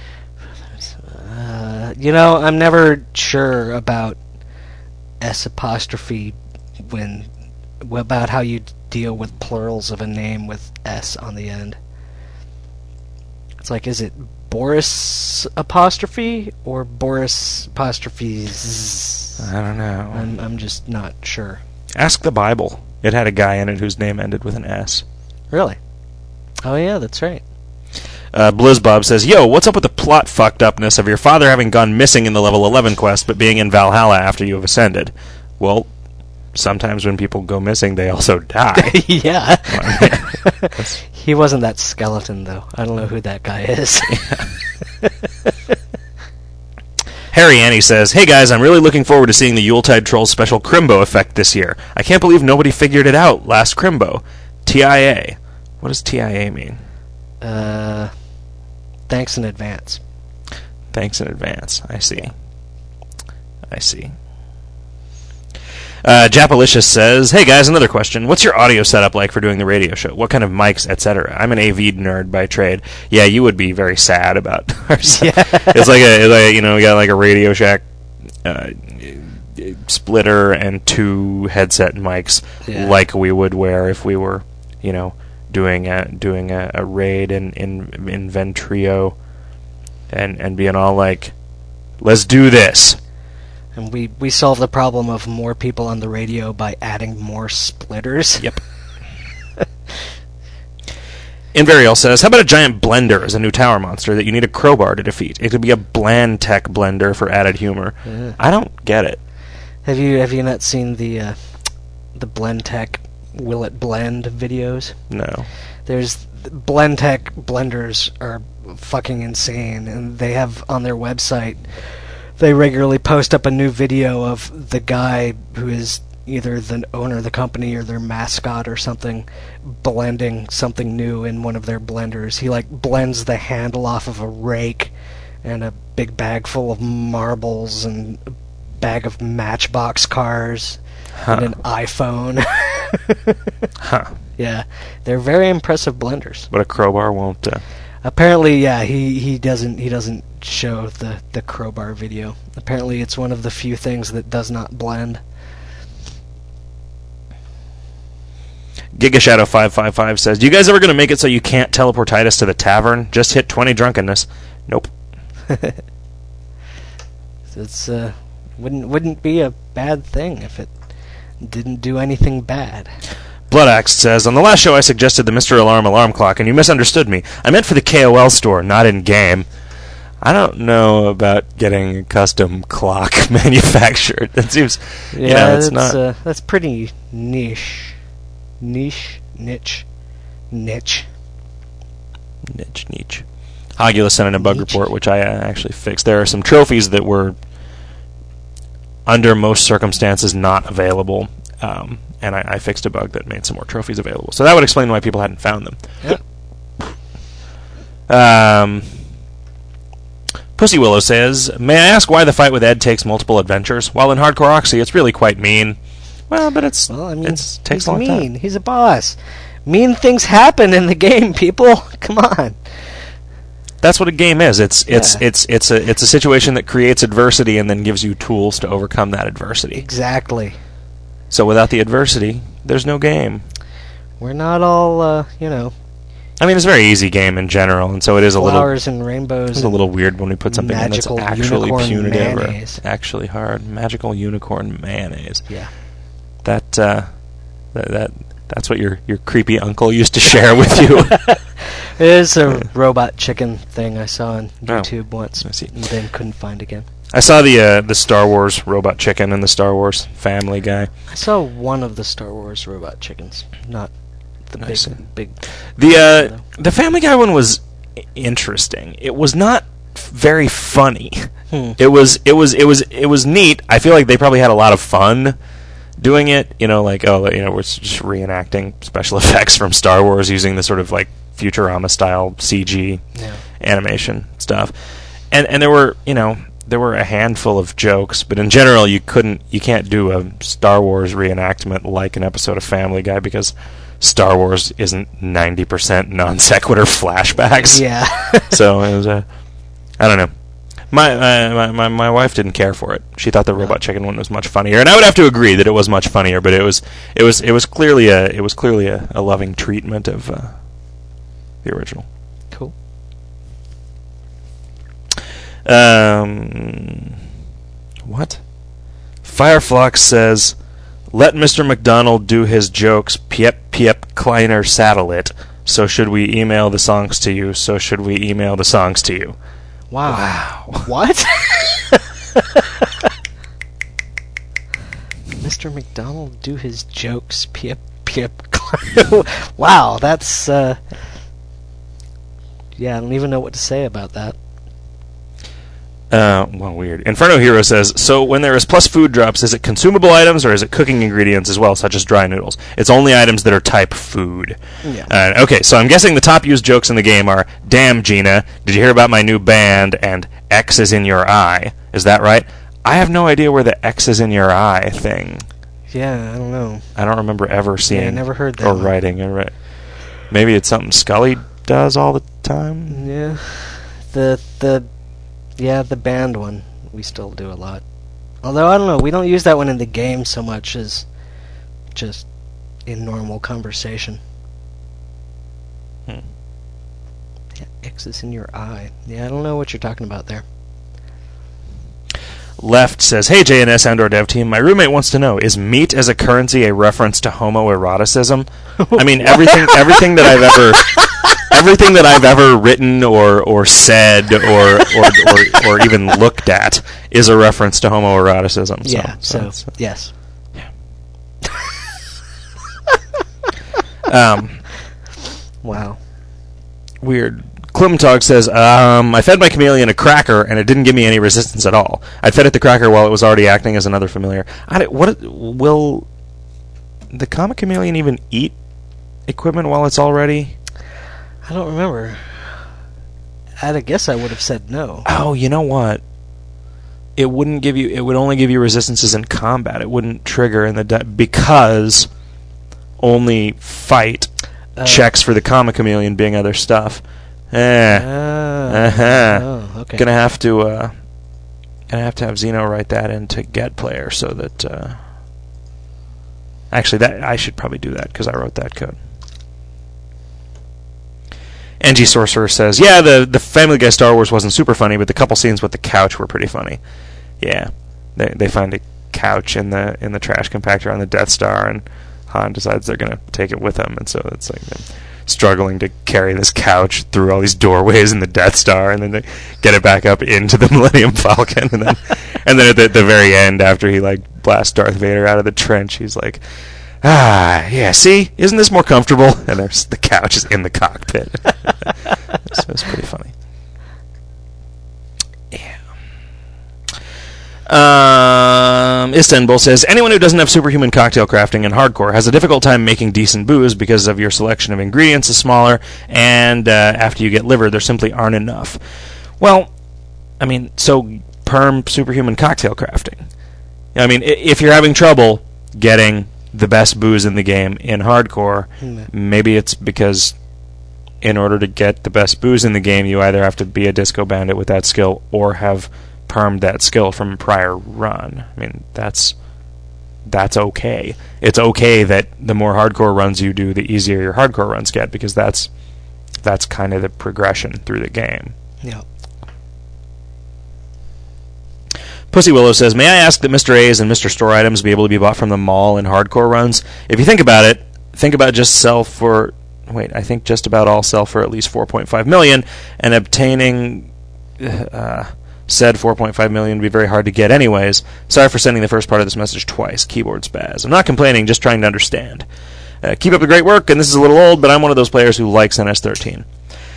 Uh, you know, I'm never sure about S apostrophe when about how you deal with plurals of a name with S on the end. It's like, is it Boris apostrophe or Boris apostrophe Z? I don't know. I'm I'm just not sure. Ask the Bible. It had a guy in it whose name ended with an S. Really? Oh yeah, that's right. Uh, Blizzbob says, yo, what's up with the plot fucked upness of your father having gone missing in the level eleven quest but being in Valhalla after you have ascended? Well, sometimes when people go missing, they also die. Yeah. He wasn't that skeleton, though. I don't know who that guy is. Harry Annie says, hey guys, I'm really looking forward to seeing the Yuletide Trolls special Crimbo effect this year. I can't believe nobody figured it out last Crimbo. T I A. What does T I A mean? Uh, thanks in advance. Thanks in advance. I see. I see. Uh, Japalicious says, hey guys, another question. What's your audio setup like for doing the radio show? What kind of mics, et cetera? I'm an A V nerd by trade. Yeah, you would be very sad about our setup. Yeah. It's like a, it's like, you know, we got like a Radio Shack uh, splitter and two headset mics, Yeah. like we would wear if we were, you know, doing a doing a, a raid in in in Ventrio, and and being all like, let's do this. And we, we solve the problem of more people on the radio by adding more splitters. Yep. Invarial says, how about a giant blender as a new tower monster that you need a crowbar to defeat? It could be a bland tech blender for added humor. Yeah. I don't get it. Have you have you not seen the uh, the Blendtec Will It Blend videos? No. There's Blendtec blenders are fucking insane, and they have on their website, they regularly post up a new video of the guy who is either the owner of the company or their mascot or something blending something new in one of their blenders. He like blends the handle off of a rake and a big bag full of marbles and a bag of Matchbox cars Huh. and an iPhone. Huh. Yeah, they're very impressive blenders. But a crowbar won't... Uh, Apparently, yeah, he, he doesn't he doesn't show the, the crowbar video. Apparently, it's one of the few things that does not blend. Giga Shadow five five five says, "You guys ever going to make it so you can't teleportitis to the tavern? Just hit twenty drunkenness." Nope. It's uh wouldn't wouldn't be a bad thing if it didn't do anything bad. Blood Axe says, "On the last show I suggested the Mister Alarm alarm clock, and you misunderstood me. I meant for the K O L store, not in-game." I don't know about getting a custom clock manufactured. That seems, Yeah, you know, it's that's not... uh, that's pretty niche, niche, niche, niche. Niche, niche. Hogula sent in a bug Niche. report, which I uh, actually fixed. There are some trophies that were, under most circumstances, not available, um, and I, I fixed a bug that made some more trophies available. So that would explain why people hadn't found them. Yep. Um, Pussy Willow says, "May I ask why the fight with Ed takes multiple adventures? While in Hardcore Oxy, it's really quite mean." Well, but it's Well, I mean, it's takes he's a long mean. time. He's a boss. Mean things happen in the game, people. Come on. That's what a game is. It's it's Yeah. it's it's a it's a situation that creates adversity and then gives you tools to overcome that adversity. Exactly. So without the adversity, there's no game. We're not all, uh, you know, I mean, it's a very easy game in general, and so it is a little flowers and rainbows. it's a little weird when we put something in that's magical actually unicorn punitive mayonnaise. or actually hard. Magical unicorn mayonnaise. Yeah. That uh, that that that's what your your creepy uncle used to share with you. It is a robot chicken thing I saw on Oh, YouTube once I see. and then couldn't find again. I saw the uh, the Star Wars robot chicken and the Star Wars Family Guy. I saw one of the Star Wars robot chickens, not the I big, see. big. The uh, the Family Guy one was i- interesting. It was not f- very funny. Hmm. It was it was it was it was neat. I feel like they probably had a lot of fun doing it. You know, like oh, you know, we're s- just reenacting special effects from Star Wars using the sort of like Futurama style C G Yeah. animation stuff. And and there were you know there were a handful of jokes, but in general you couldn't you can't do a Star Wars reenactment like an episode of Family Guy because Star Wars isn't ninety percent non sequitur flashbacks. Yeah. So it was a I don't know. My, my my my wife didn't care for it. She thought the Robot Chicken one was much funnier, and I would have to agree that it was much funnier. But it was it was it was clearly a it was clearly a, a loving treatment of uh, the original. Cool. Um, what? Fireflox says, "Let Mister McDonald do his jokes. Piep piep kleiner saddle it. So should we email the songs to you? So should we email the songs to you?" Wow. Wow. What? Mister McDonald do his jokes. Pip, pip. Wow, that's, uh... yeah, I don't even know what to say about that. Uh, well, weird. Inferno Hero says, "So when there is plus food drops, is it consumable items or is it cooking ingredients as well, such as dry noodles? It's only items that are type food." Yeah. Uh, okay, so I'm guessing the top used jokes in the game are, "Damn, Gina, did you hear about my new band?" and "X is in your eye." Is that right? I have no idea where the X is in your eye thing. Yeah, I don't know. I don't remember ever seeing never heard that or one. writing. Or ri- Maybe it's something Scully does all the time. Yeah. The, the, yeah, the band one, we still do a lot. Although, I don't know, we don't use that one in the game so much as just in normal conversation. Hmm. Yeah, X is in your eye. Yeah, I don't know what you're talking about there. Left says, "Hey J N S and or dev team, my roommate wants to know, is meat as a currency a reference to homoeroticism?" I mean, everything everything that I've ever everything that I've ever written or or said or or or, or even looked at is a reference to homoeroticism. So, Yeah, so, that's- yes. um, Wow. weird. Klimtog says, um, "I fed my chameleon a cracker, and it didn't give me any resistance at all. I fed it the cracker while it was already acting as another familiar." I don't- what will the Comic Chameleon even eat equipment while it's already? I don't remember. I'd have guess I would have said no. Oh, you know what? It wouldn't give you. It would only give you resistances in combat. It wouldn't trigger in the de- because only fight Uh, checks for the Comic Chameleon being other stuff. Eh. Ah, Uh-huh. oh, okay. Gonna have to. Uh, gonna have to have Xeno write that into Get Player so that. Uh, actually, that I should probably do that because I wrote that code. N G Sorcerer says, yeah, the, the Family Guy Star Wars wasn't super funny, but the couple scenes with the couch were pretty funny. Yeah. They they find a couch in the in the trash compactor on the Death Star, and Han decides they're going to take it with them, and so it's like them struggling to carry this couch through all these doorways in the Death Star, and then they get it back up into the Millennium Falcon, and then and then at the, the very end, after he like blasts Darth Vader out of the trench, he's like, ah, yeah, see? Isn't this more comfortable? And there's the couch is in the cockpit. So it's pretty funny. Yeah. Um, Istanbul says, anyone who doesn't have superhuman cocktail crafting in hardcore has a difficult time making decent booze because of your selection of ingredients is smaller, and uh, after you get liver, there simply aren't enough. Well, I mean, so perm superhuman cocktail crafting. I mean, if you're having trouble getting the best booze in the game in hardcore, Mm. maybe it's because in order to get the best booze in the game, you either have to be a disco bandit with that skill or have permed that skill from a prior run. I mean, that's that's okay. It's okay that the more hardcore runs you do, the easier your hardcore runs get, because that's that's kind of the progression through the game. Yeah. Pussy Willow says, may I ask that Mister A's and Mister Store items be able to be bought from the mall in hardcore runs? If you think about it, think about just sell for... Wait, I think just about all sell for at least four point five million dollars, and obtaining uh, said four point five million dollars would be very hard to get anyways. Sorry for sending the first part of this message twice. Keyboard spaz. I'm not complaining, just trying to understand. Uh, keep up the great work, and this is a little old, but I'm one of those players who likes N S thirteen.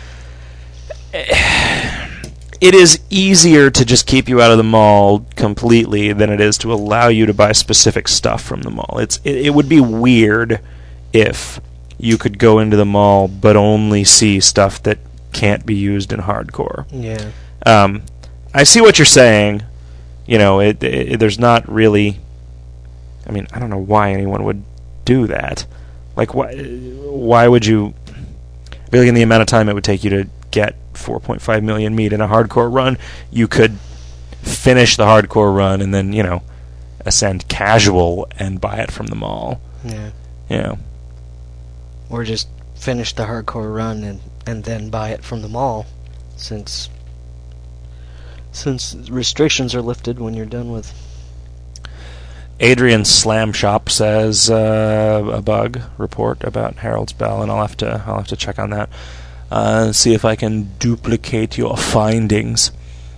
It is easier to just keep you out of the mall completely than it is to allow you to buy specific stuff from the mall. It's it, it would be weird if you could go into the mall but only see stuff that can't be used in hardcore. Yeah. Um, I see what you're saying. You know, it, it, there's not really... I mean, I don't know why anyone would do that. Like, why, why would you... I feel like in the amount of time it would take you to get four point five million meat in a hardcore run, you could finish the hardcore run and then, you know, ascend casual and buy it from the mall. Yeah. You know. Or just finish the hardcore run and, and then buy it from the mall, since since restrictions are lifted when you're done with. Adrian Slam Shop says uh, a bug report about Harold's Bell, and I'll have to I'll have to check on that. Uh, see if I can duplicate your findings.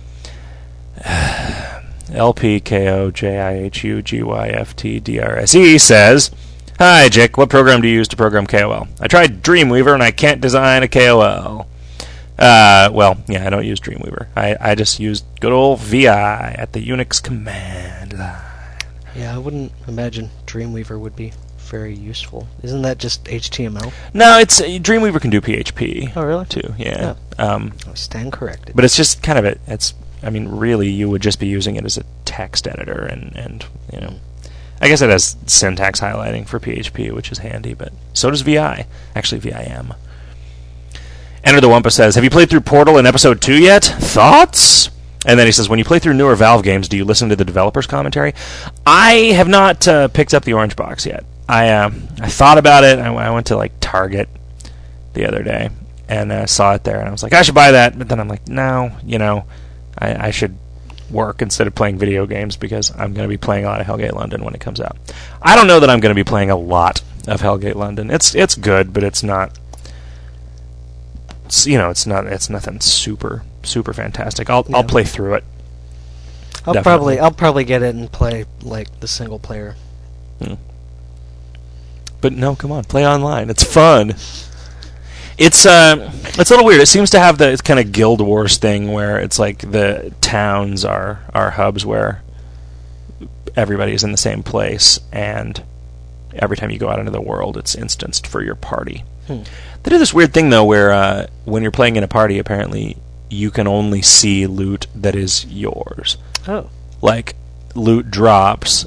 L P K O J I H U G Y F T D R S E says, hi, Jick. What program do you use to program K O L? I tried Dreamweaver, and I can't design a K O L. Uh, well, yeah, I don't use Dreamweaver. I, I just use good old V I at the Unix command line. Yeah, I wouldn't imagine Dreamweaver would be very useful. Isn't that just H T M L? No, it's uh, Dreamweaver can do P H P. Oh, really? Too, yeah. Um, I stand corrected. but it's just kind of a. It's. I mean, really, you would just be using it as a text editor, and, and you know, I guess it has syntax highlighting for P H P, which is handy. But so does V I. Actually, V I M. Enter the Wumpa says, have you played through Portal in episode two yet? Thoughts? And then he says, when you play through newer Valve games, do you listen to the developer's commentary? I have not uh, picked up the Orange Box yet. I uh, I thought about it. I, I went to like Target the other day and uh, saw it there, and I was like, I should buy that. But then I'm like, no, you know, I, I should work instead of playing video games because I'm going to be playing a lot of Hellgate London when it comes out. I don't know that I'm going to be playing a lot of Hellgate London. It's it's good, but it's not. It's, you know, it's not. It's nothing super super fantastic. I'll Yeah. I'll play through it. I'll Definitely. probably I'll probably get it and play like the single player. Hmm. But no, come on, play online. It's fun. It's uh, it's a little weird. It seems to have the kind of Guild Wars thing where it's like the towns are are hubs where everybody's in the same place, and every time you go out into the world, it's instanced for your party. Hmm. They do this weird thing, though, where uh, when you're playing in a party, apparently, you can only see loot that is yours. Oh. Like, loot drops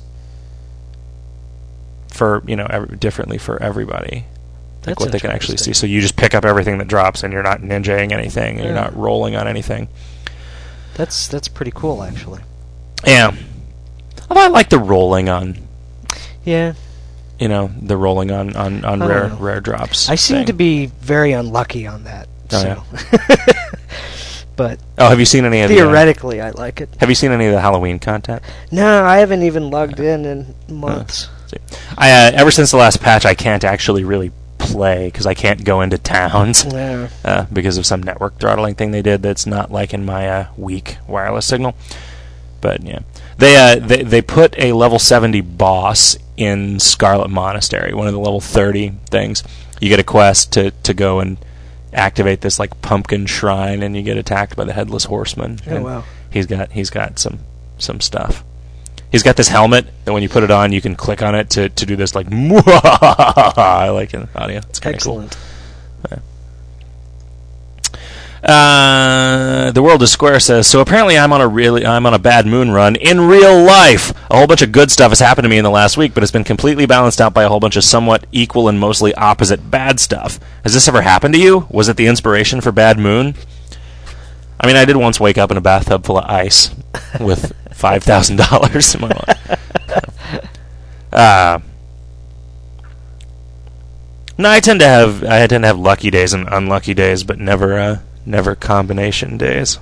for, you know, every, differently for everybody. Like That's what they can actually see. interesting. So you just pick up everything that drops, and you're not ninjaing anything, and Yeah. you're not rolling on anything. That's that's pretty cool, actually. Yeah. Although I like the rolling on, Yeah. you know, the rolling on, on, on I don't rare know. rare drops. I seem thing. to be very unlucky on that. Oh, so. But Oh, have you seen any of the... uh, theoretically, I like it. have you seen any of the Halloween content? No, I haven't even logged in in months. See. I uh, ever since the last patch, I can't actually really play because I can't go into towns Yeah. uh, because of some network throttling thing they did that's not like in my uh, weak wireless signal. But yeah, they uh, they they put a level seventy boss in Scarlet Monastery, one of the level thirty things. You get a quest to to go and activate this like pumpkin shrine, and you get attacked by the headless horseman. Oh, And wow. He's got he's got some some stuff. He's got this helmet that when you put it on, you can click on it to, to do this like I like in audio. It's kind of cool. Excellent. Uh, the World is Square says, so apparently I'm on a really I'm on a bad moon run in real life. A whole bunch of good stuff has happened to me in the last week, but it's been completely balanced out by a whole bunch of somewhat equal and mostly opposite bad stuff. Has this ever happened to you? Was it the inspiration for Bad Moon? I mean, I did once wake up in a bathtub full of ice with five thousand dollars in my life. Uh, no, I tend to have I tend to have lucky days and unlucky days, but never uh, never combination days.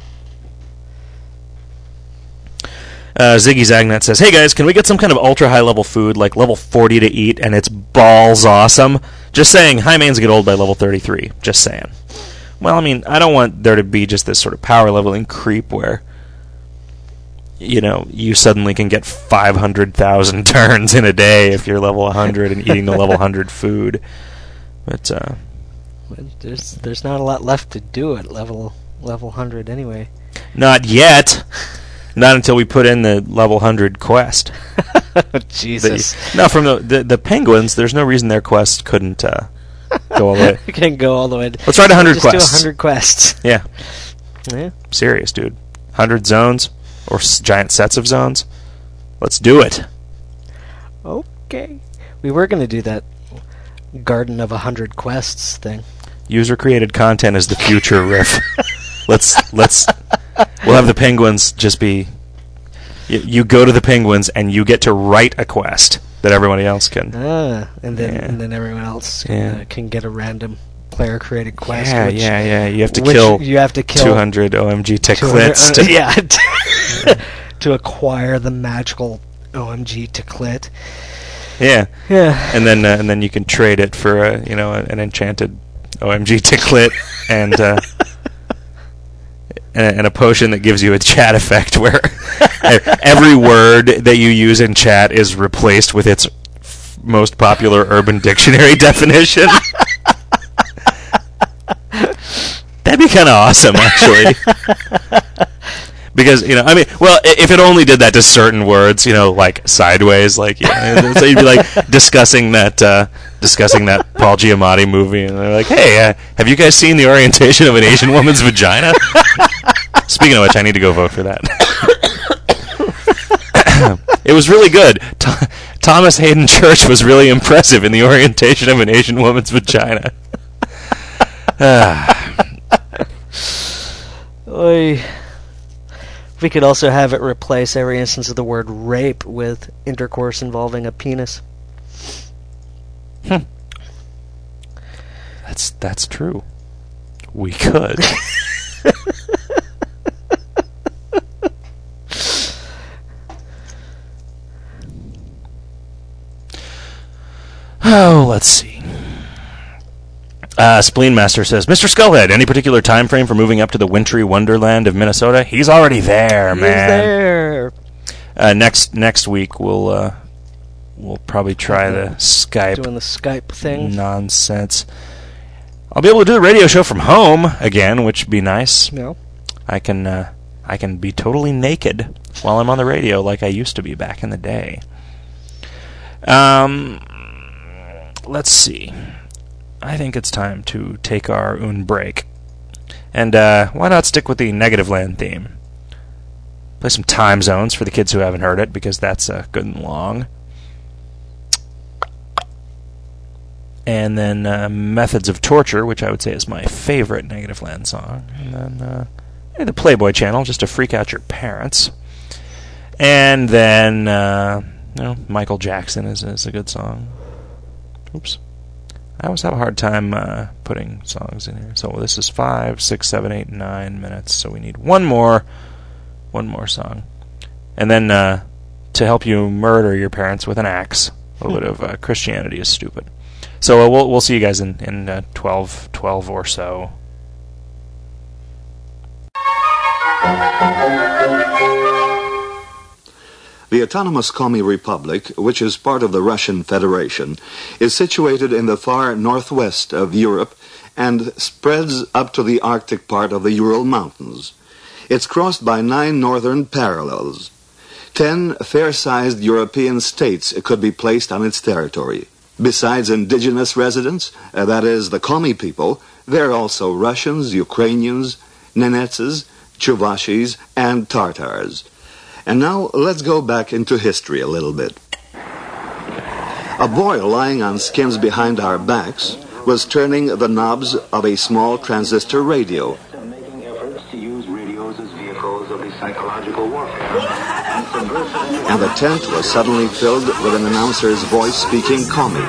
Uh, Ziggy Zagnet says, "Hey guys, can we get some kind of ultra high level food like level forty to eat, and it's balls awesome? Just saying, high mains get old by level thirty-three. Just saying." Well, I mean, I don't want there to be just this sort of power leveling creep where, you know, you suddenly can get five hundred thousand turns in a day if you're level one hundred and eating the level one hundred food. But, uh... There's there's not a lot left to do at level level one hundred anyway. Not yet. Not until we put in the level one hundred quest. Jesus. The, no, from the, the the penguins, there's no reason their quest couldn't uh, go all the way. You can go all the way. Let's try one hundred Just quests. do one hundred quests. Yeah. Yeah. Serious, dude. one hundred zones or s- giant sets of zones. Let's do it. Okay. We were going to do that Garden of a Hundred Quests thing. User created content is the future, Riff. let's let's we'll have the penguins just be you, you go to the penguins and you get to write a quest that everybody else can. Ah, and then Yeah. and then everyone else Yeah. uh, can get a random player created quest. Yeah, which, yeah, yeah. You have to which kill you have to kill two hundred O M G two hundred ticklets. uh, to- yeah, to acquire the magical O M G ticklet. yeah. Yeah. And then uh, and then you can trade it for a, you know, an enchanted O M G ticklet and uh, and, a, and a potion that gives you a chat effect where every word that you use in chat is replaced with its f- most popular Urban Dictionary definition. That'd be kind of awesome, actually. Because, you know, I mean, well, i- if it only did that to certain words, you know, like sideways, like, you know, so you'd be like discussing that, uh, discussing that Paul Giamatti movie, and they're like, hey, uh, have you guys seen the orientation of an Asian woman's vagina? Speaking of which, I need to go vote for that. It was really good. Th- Thomas Hayden Church was really impressive in the orientation of an Asian woman's vagina. Oy. We could also have it replace every instance of the word rape with intercourse involving a penis. Hmm. That's that's true. We could. Oh, let's see. Uh, Spleen Master says, Mister Skullhead, any particular time frame for moving up to the wintry wonderland of Minnesota? He's already there, He's man. there. Uh, next next week we'll uh, we'll probably try the Skype Doing the Skype thing. nonsense. I'll be able to do the radio show from home again, which would be nice. No. I can uh, I can be totally naked while I'm on the radio, like I used to be back in the day. Um, let's see. I think it's time to take our own break. And uh, why not stick with the Negativland theme? Play some Time Zones for the kids who haven't heard it, because that's uh, good and long. And then uh, Methods of Torture, which I would say is my favorite Negativland song. And then uh, hey, the Playboy Channel, just to freak out your parents. And then, uh, you know, Michael Jackson is, is a good song. Oops. I always have a hard time uh, putting songs in here. So this is five, six, seven, eight, nine minutes. So we need one more, one more song. And then uh, to help you murder your parents with an axe, a little bit of uh, Christianity is Stupid. So uh, we'll we'll see you guys in in uh, twelve, twelve or so. The autonomous Komi Republic, which is part of the Russian Federation, is situated in the far northwest of Europe and spreads up to the Arctic part of the Ural Mountains. It's crossed by nine northern parallels. Ten fair-sized European states could be placed on its territory. Besides indigenous residents, uh, that is, the Komi people, there are also Russians, Ukrainians, Nenetses, Chuvashis, and Tartars. And now let's go back into history a little bit. A boy lying on skins behind our backs was turning the knobs of a small transistor radio. Making efforts to use radios as vehicles of the psychological warfare. And the tent was suddenly filled with an announcer's voice speaking Komi.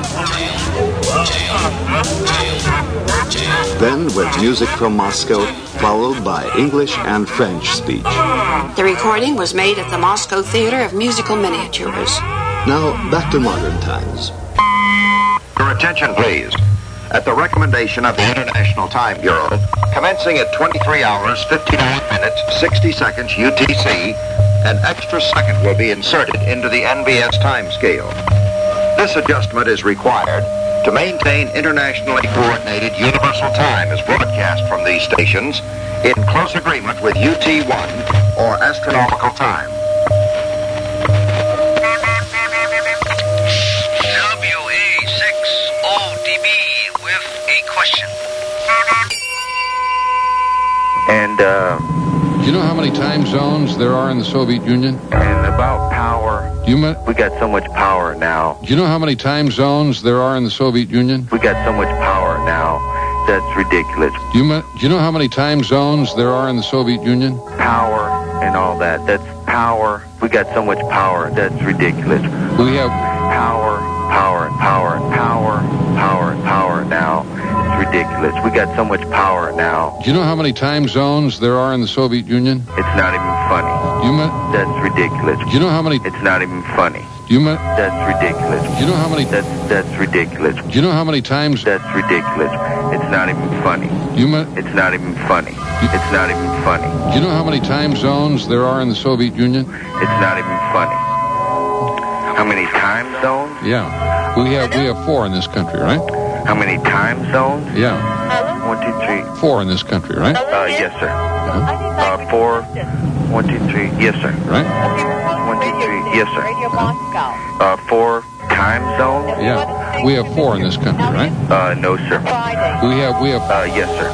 Then with music from Moscow, followed by English and French speech. The recording was made at the Moscow Theater of Musical Miniatures. Now, back to modern times. Your attention, please. At the recommendation of the International Time Bureau, commencing at twenty-three hours, fifty-nine minutes, sixty seconds U T C, an extra second will be inserted into the N B S time scale. This adjustment is required to maintain internationally coordinated universal time as broadcast from these stations in close agreement with U T one, or astronomical time. W A six O D B with a question. And, uh... Do you know how many time zones there are in the Soviet Union? And about power. Do you ma- we got so much power now. Do you know how many time zones there are in the Soviet Union? We got so much power now. That's ridiculous. Do you, ma- do you know how many time zones there are in the Soviet Union? Power and all that. That's power. We got so much power. That's ridiculous. We have power, power, and power, and power, power, and power now. It's ridiculous. We got so much power now. Do you know how many time zones there are in the Soviet Union? It's not even funny. Do you ma- That's ridiculous. Do you know how many? It's not even funny. Do you ma- That's ridiculous. Do you know how many? That's that's ridiculous. Do you know how many times? That's ridiculous. It's not even funny. Do you ma- It's not even funny. It's not even funny. Do you know how many time zones there are in the Soviet Union? It's not even funny. How many time zones? Yeah, we have we have four in this country, right? How many time zones? Yeah. One, two, three. Four in this country, right? Uh, yes, sir. Yeah. Uh, four. One, two, three. Yes, sir. Right? One, two, three. Yes, sir. Uh, four time zones? Yeah. We have four in this country, right? Uh, no, sir. We have we have. Uh, yes, sir.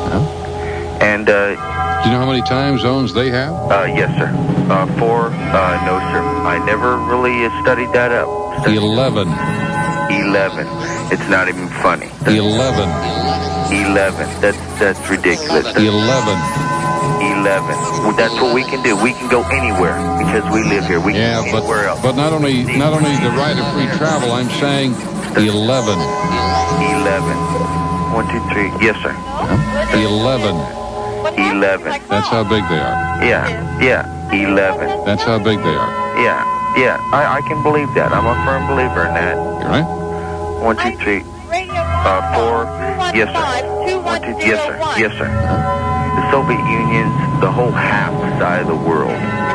Yeah. And uh, do you know how many time zones they have? Uh, yes, sir. Uh, four. Uh, no, sir. I never really uh, studied that up. Studied Eleven. Eleven. It's not even funny. Eleven. Eleven. That's that's ridiculous. That's Eleven. Eleven. Well, that's what we can do. We can go anywhere because we live here. We can Yeah, go but anywhere else. but not only not only the right of free travel. I'm saying eleven. Eleven. One, two, three. Yes, sir. Yeah. Eleven. Eleven. That's how big they are. Yeah. Yeah. Eleven. That's how big they are. Yeah. Yeah. I, I can believe that. I'm a firm believer in that. You right? One, two, three. Uh, four. Yes, sir. One, two. Yes, sir. Yes, sir. The Soviet Union's the whole half side of the world.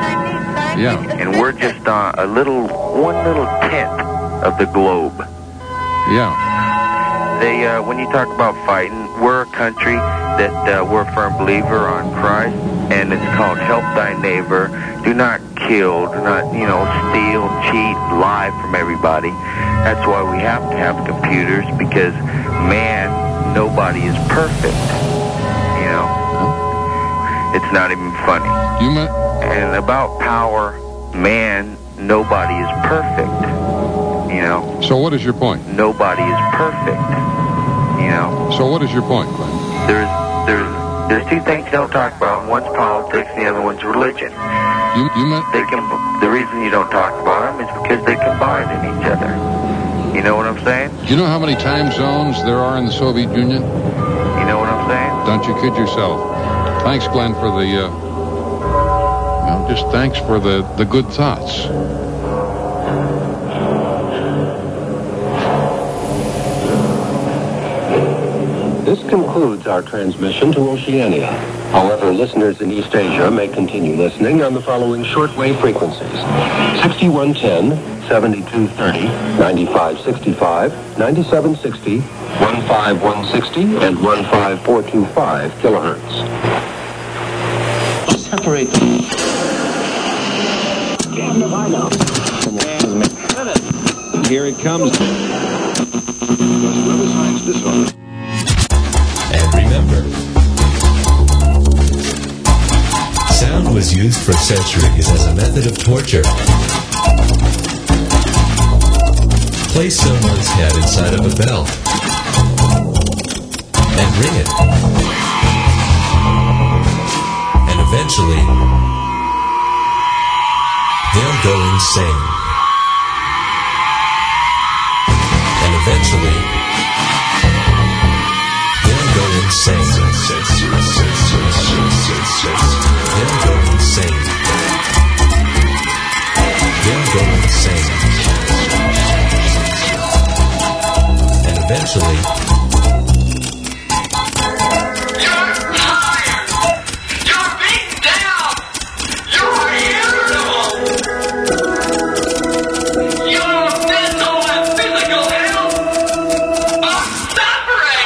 Yeah. And we're just uh, a little, one little tenth of the globe. Yeah. They, uh, when you talk about fighting, we're a country that uh, we're a firm believer on Christ. and it's called Help Thy Neighbor. Do not kill, do not, you know, steal, cheat, lie from everybody. That's why we have to have computers, because, man, nobody is perfect, you know. It's not even funny. You meant? And about power, man, nobody is perfect, you know. So what is your point? Nobody is perfect, you know. So what is your point, Glenn? There's, there's, there's two things you don't talk about. One's politics, and the other one's religion. You, you meant? They can. The reason you don't talk about them is because they combine in each other. You know what I'm saying? Do you know how many time zones there are in the Soviet Union? You know what I'm saying? Don't you kid yourself. Thanks, Glenn, for the, uh, well, just thanks for the, the good thoughts. This concludes our transmission to Oceania. However, listeners in East Asia may continue listening on the following shortwave frequencies: sixty-one ten, seventy-two thirty, ninety-five sixty-five, ninety-seven sixty, fifteen sixty, and fifteen four twenty-five kilohertz. Separate them. Here it comes. And remember, sound was used for centuries as a method of torture. Place someone's head inside of a bell and ring it. And eventually, they'll go insane. And eventually, they'll go insane. They'll go insane. They'll go insane. And eventually, you're tired. You're beaten down. You're irritable. Your mental and physical health are suffering.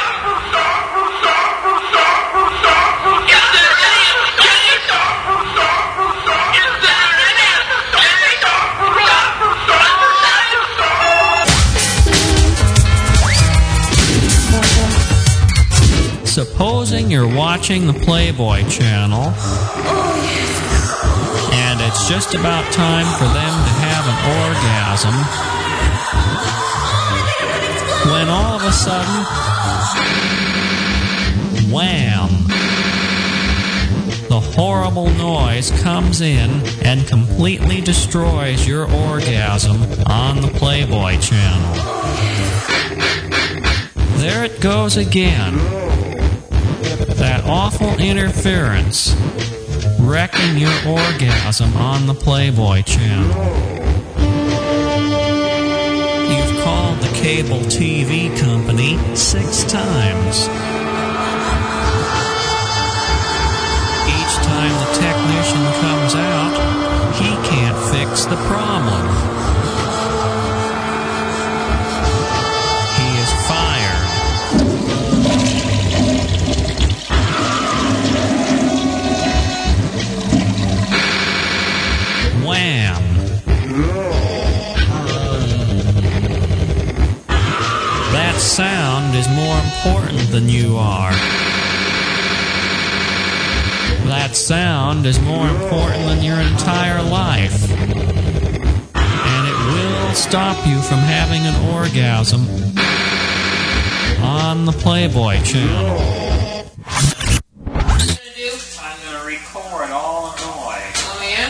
Is there any escape? Is there any escape? Supposing you're watching the Playboy channel, and it's just about time for them to have an orgasm, when all of a sudden, wham, the horrible noise comes in and completely destroys your orgasm on the Playboy channel. There it goes again. That awful interference wrecking your orgasm on the Playboy channel. You've called the cable T V company six times. Each time the technician comes out, he can't fix the problem. He is fired. Wham! That sound is more important than you are. That sound is more important than your entire life. And it will stop you from having an orgasm on the Playboy channel. I'm going to record all the noise. Oh, yeah?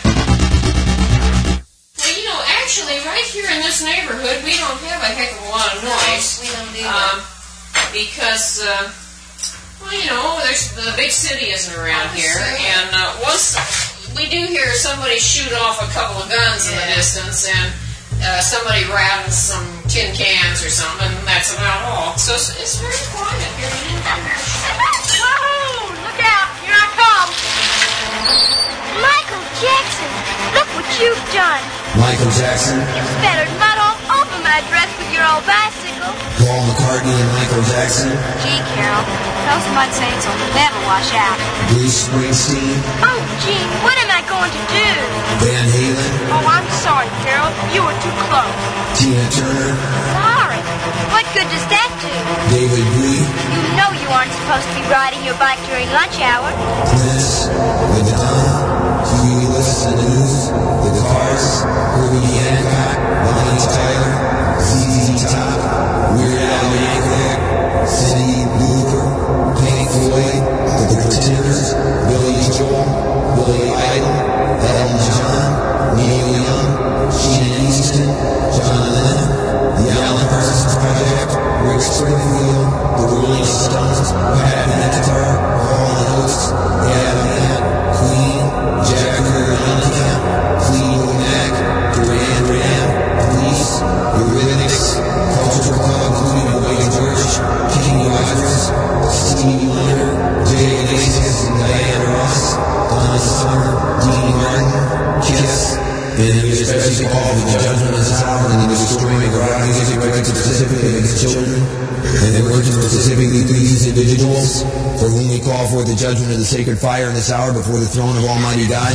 Well, you know, actually, right here in this neighborhood, we don't have a heck of a lot of noise. No, we don't either. Um, because, uh, well, you know, there's the big city isn't around here. And uh, once we do hear somebody shoot off a couple of guns in the distance, and uh, somebody rattles some tin cans or something, and that's about all. So it's, it's very quiet here in Denver. Whoa! Look out! Here I come! Michael Jackson! Look what you've done! Michael Jackson. You spattered mud all over my dress with your old bicycle. Paul McCartney and Michael Jackson. Gee, Carol, tell somebody saying it'll never wash out. Bruce Springsteen. Oh, gee, what am I going to do? Van Halen. Oh, I'm sorry, Carol. You were too close. Tina Turner. Sorry. What good does that do? David Bowie. You know you aren't supposed to be riding your bike during lunch hour. Prince. Madonna. Huey Lewis and the News. The Cars. Herbie Hancock. Bonnie Tyler. Z Z Top. Weird Al Yankovic. Cindy Looper. Pink Floyd. The Pretenders. Billy Joel. Billy Idol. Elton John. Neil Young. Sheena Easton. John Lennon. The Alan Parsons Project. Rick Springfield. The Rolling Stones. Pat McIntyre. Hall and Oates. Adam Ant. Queen. Jagger Mellencamp. Fleetwood Mac. Duran Duran. Police. Eurythmics. Culture Club, including Boy George. Kenny Rogers. Stevie Wonder. Jay Iglesias and Diana Ross. Donna Summer. Dean Martin. Kiss. And he was especially called for the judgment of this hour, and he was destroying a rock music records specifically against children. And the words were specifically to these individuals, for whom we call for the judgment of the sacred fire in this hour before the throne of Almighty God.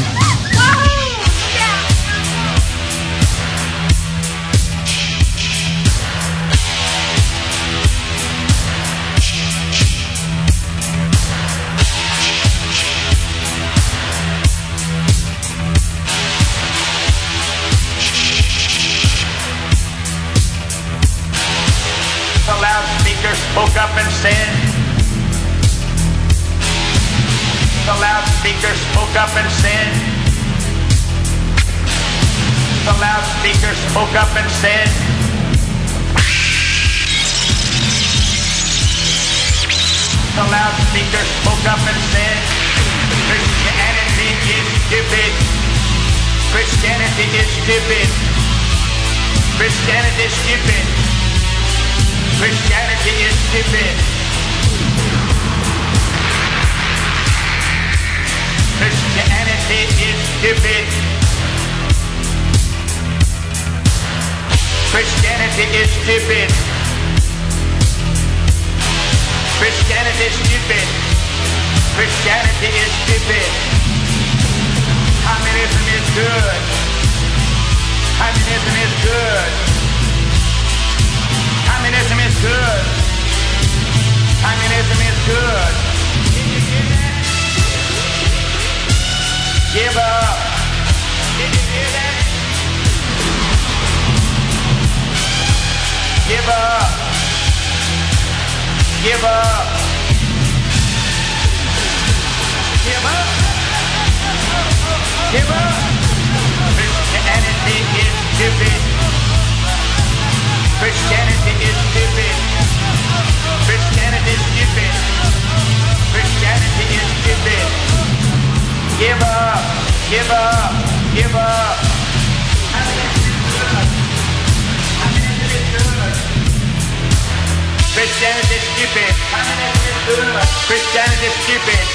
Spoke up and said, the loudspeaker spoke up and said, the loudspeaker spoke up and said, the loudspeaker spoke up and said, Christianity is stupid, Christianity is stupid, Christianity is stupid. Christianity is stupid. Christianity is stupid. Christianity is stupid. Christianity is stupid. Christianity is stupid. Communism is good. Communism is good. Communism is good. Communism is good. Give up. Did you hear that? Give up. Give up. Give up. Give up. Christianity is stupid. Christianity is stupid. Christianity is stupid. Christianity is stupid. Give up. Give up. Give up. Christianity is stupid. Christianity is stupid.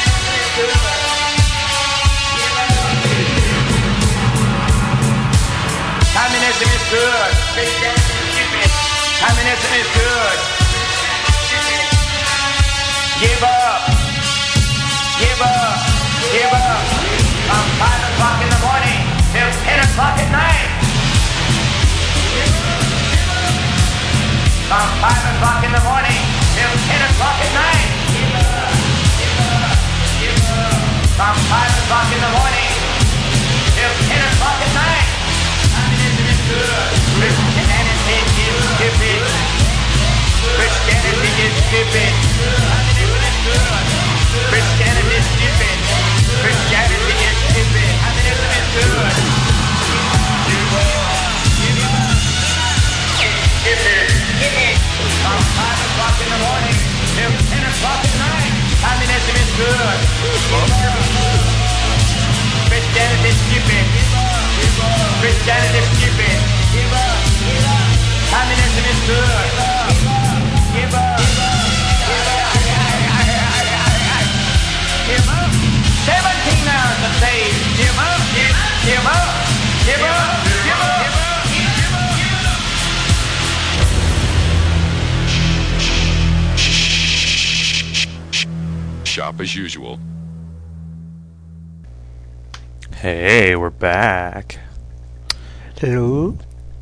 Communism is good. Communism is good. Give up. Give up. Give up. From five o'clock in the morning till ten o'clock at night. From five o'clock in the morning till ten o'clock at night. From five o'clock in the morning till ten o'clock at night. Communism is good. Christianity is stupid. Christianity is stupid. Christianity is stupid. Christianity is stupid. Communism is good. Stupid. From five o'clock in the morning till ten o'clock at night. Communism is good. Christianity is stupid. Christianity is stupid. Communism is good. Give up. Give up. Seventeen hours a day. Give up. Give up. Give up. Give up. shop as usual. Hey, we're back. Hello.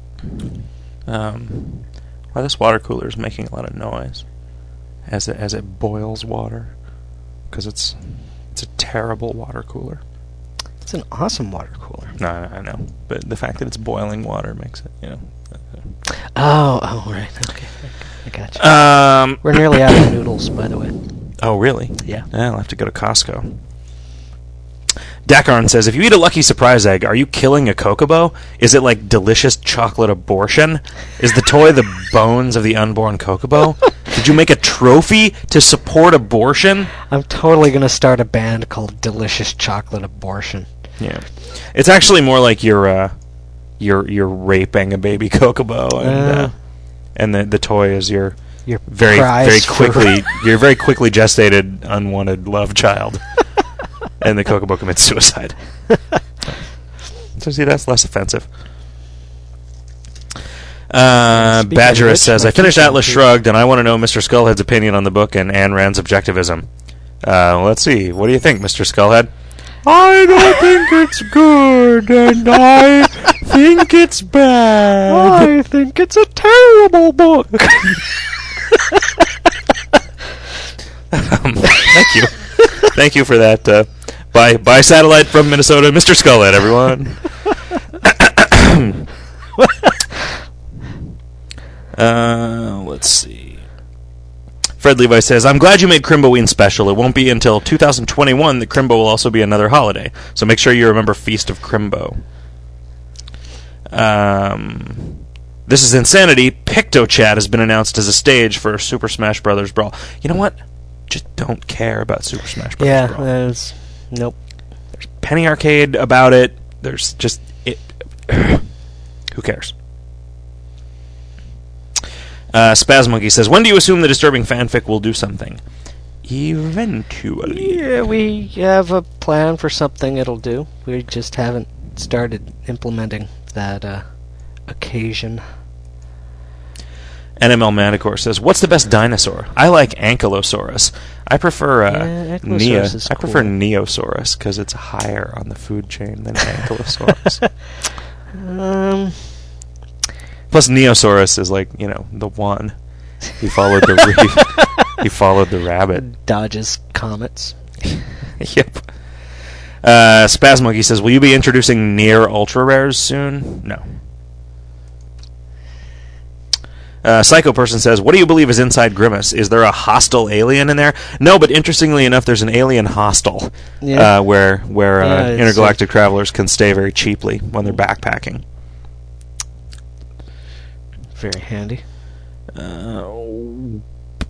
Um, why this water cooler is making a lot of noise as it as it boils water? Because it's it's a terrible water cooler. It's an awesome water cooler. No, I I know, but the fact that it's boiling water makes it, you know. Oh, oh, right. Okay, I got you. Um, We're nearly out of noodles, by the way. Oh, really? Yeah. I'll have to go to Costco. Dakarn says, if you eat a Lucky Surprise egg, are you killing a Kokobo? Is it like delicious chocolate abortion? Is the toy the bones of the unborn Kokobo? Did you make a trophy to support abortion? I'm totally going to start a band called Delicious Chocolate Abortion. Yeah. It's actually more like you're, uh, you're, you're raping a baby Kokobo, and, uh, Uh. and the, the toy is your, Your very, prize very for- quickly, your very quickly gestated, unwanted love child. And the Kokobo commits suicide. So see, that's less offensive. Uh, Speaking Badgerist of which, says, my I finished future Atlas includes- Shrugged, and I want to know Mister Skullhead's opinion on the book and Ayn Rand's objectivism. Uh, let's see. What do you think, Mister Skullhead? I don't think it's good, and I think it's bad. I think it's a terrible book. um, thank you. Thank you for that. Uh, by, by satellite from Minnesota, Mister Skullhead, everyone. uh, let's see. Fred Levi says, I'm glad you made Crimboween special. It won't be until two thousand twenty-one that Crimbo will also be another holiday. So make sure you remember Feast of Crimbo. Um, this is insanity. PictoChat has been announced as a stage for Super Smash Bros. Brawl. You know what? Just don't care about Super Smash Bros. Yeah, Brawl. there's... Nope. There's Penny Arcade about it. There's just... it. Who cares? Uh, Spazmonkey says, when do you assume the disturbing fanfic will do something? Eventually. Yeah, we have a plan for something it'll do. We just haven't started implementing that uh, occasion. N M L Manticore says, what's the best dinosaur? I like Ankylosaurus. I prefer uh, Yeah, Ankylosaurus Neo. is I prefer cool. Neosaurus because it's higher on the food chain than Ankylosaurus. Um... Plus, Neosaurus is like, you know, the one. He followed the he, he followed the rabbit. Dodges comets. Yep. Uh, Spazmonkey says, will you be introducing near ultra rares soon? No. Uh, Psycho Person says, what do you believe is inside Grimace? Is there a hostile alien in there? No, but interestingly enough, there's an alien hostel Yeah. uh, where where uh, Yeah, it's, intergalactic travelers can stay very cheaply when they're backpacking. Very handy. Uh,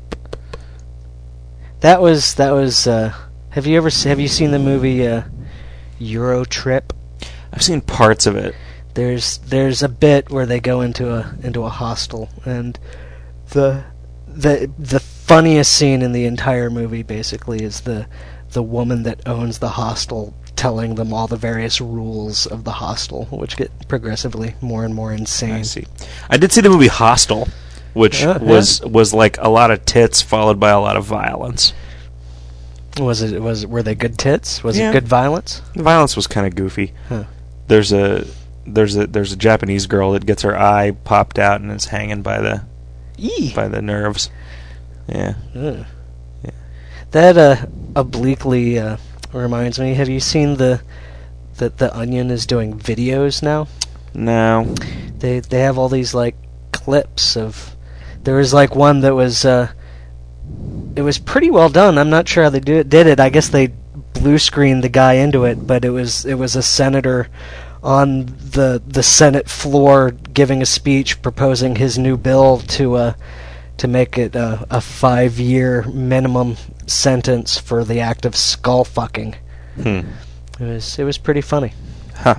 That was that was. Uh, have you ever se- have you seen the movie uh, Euro Trip? I've seen parts of it. There's there's a bit where they go into a into a hostel, and the the the funniest scene in the entire movie basically is the the woman that owns the hostel telling them all the various rules of the hostel, which get progressively more and more insane. I see. I did see the movie Hostel, which Uh, was was like a lot of tits followed by a lot of violence. Was it was were they good tits? Was Yeah. it good violence? The violence was kind of goofy. Huh. There's a there's a there's a Japanese girl that gets her eye popped out and is hanging by the Eee. by the nerves. Yeah. Ugh. That uh, obliquely uh, reminds me. Have you seen the that the Onion is doing videos now? No. They they have all these like clips of. There was like one that was. Uh, it was pretty well done. I'm not sure how they do it, did it. I guess they blue screened the guy into it, but it was it was a senator on the the Senate floor giving a speech proposing his new bill to uh, to make it a, a five year minimum sentence for the act of skull fucking. Hmm. It was it was pretty funny. Huh.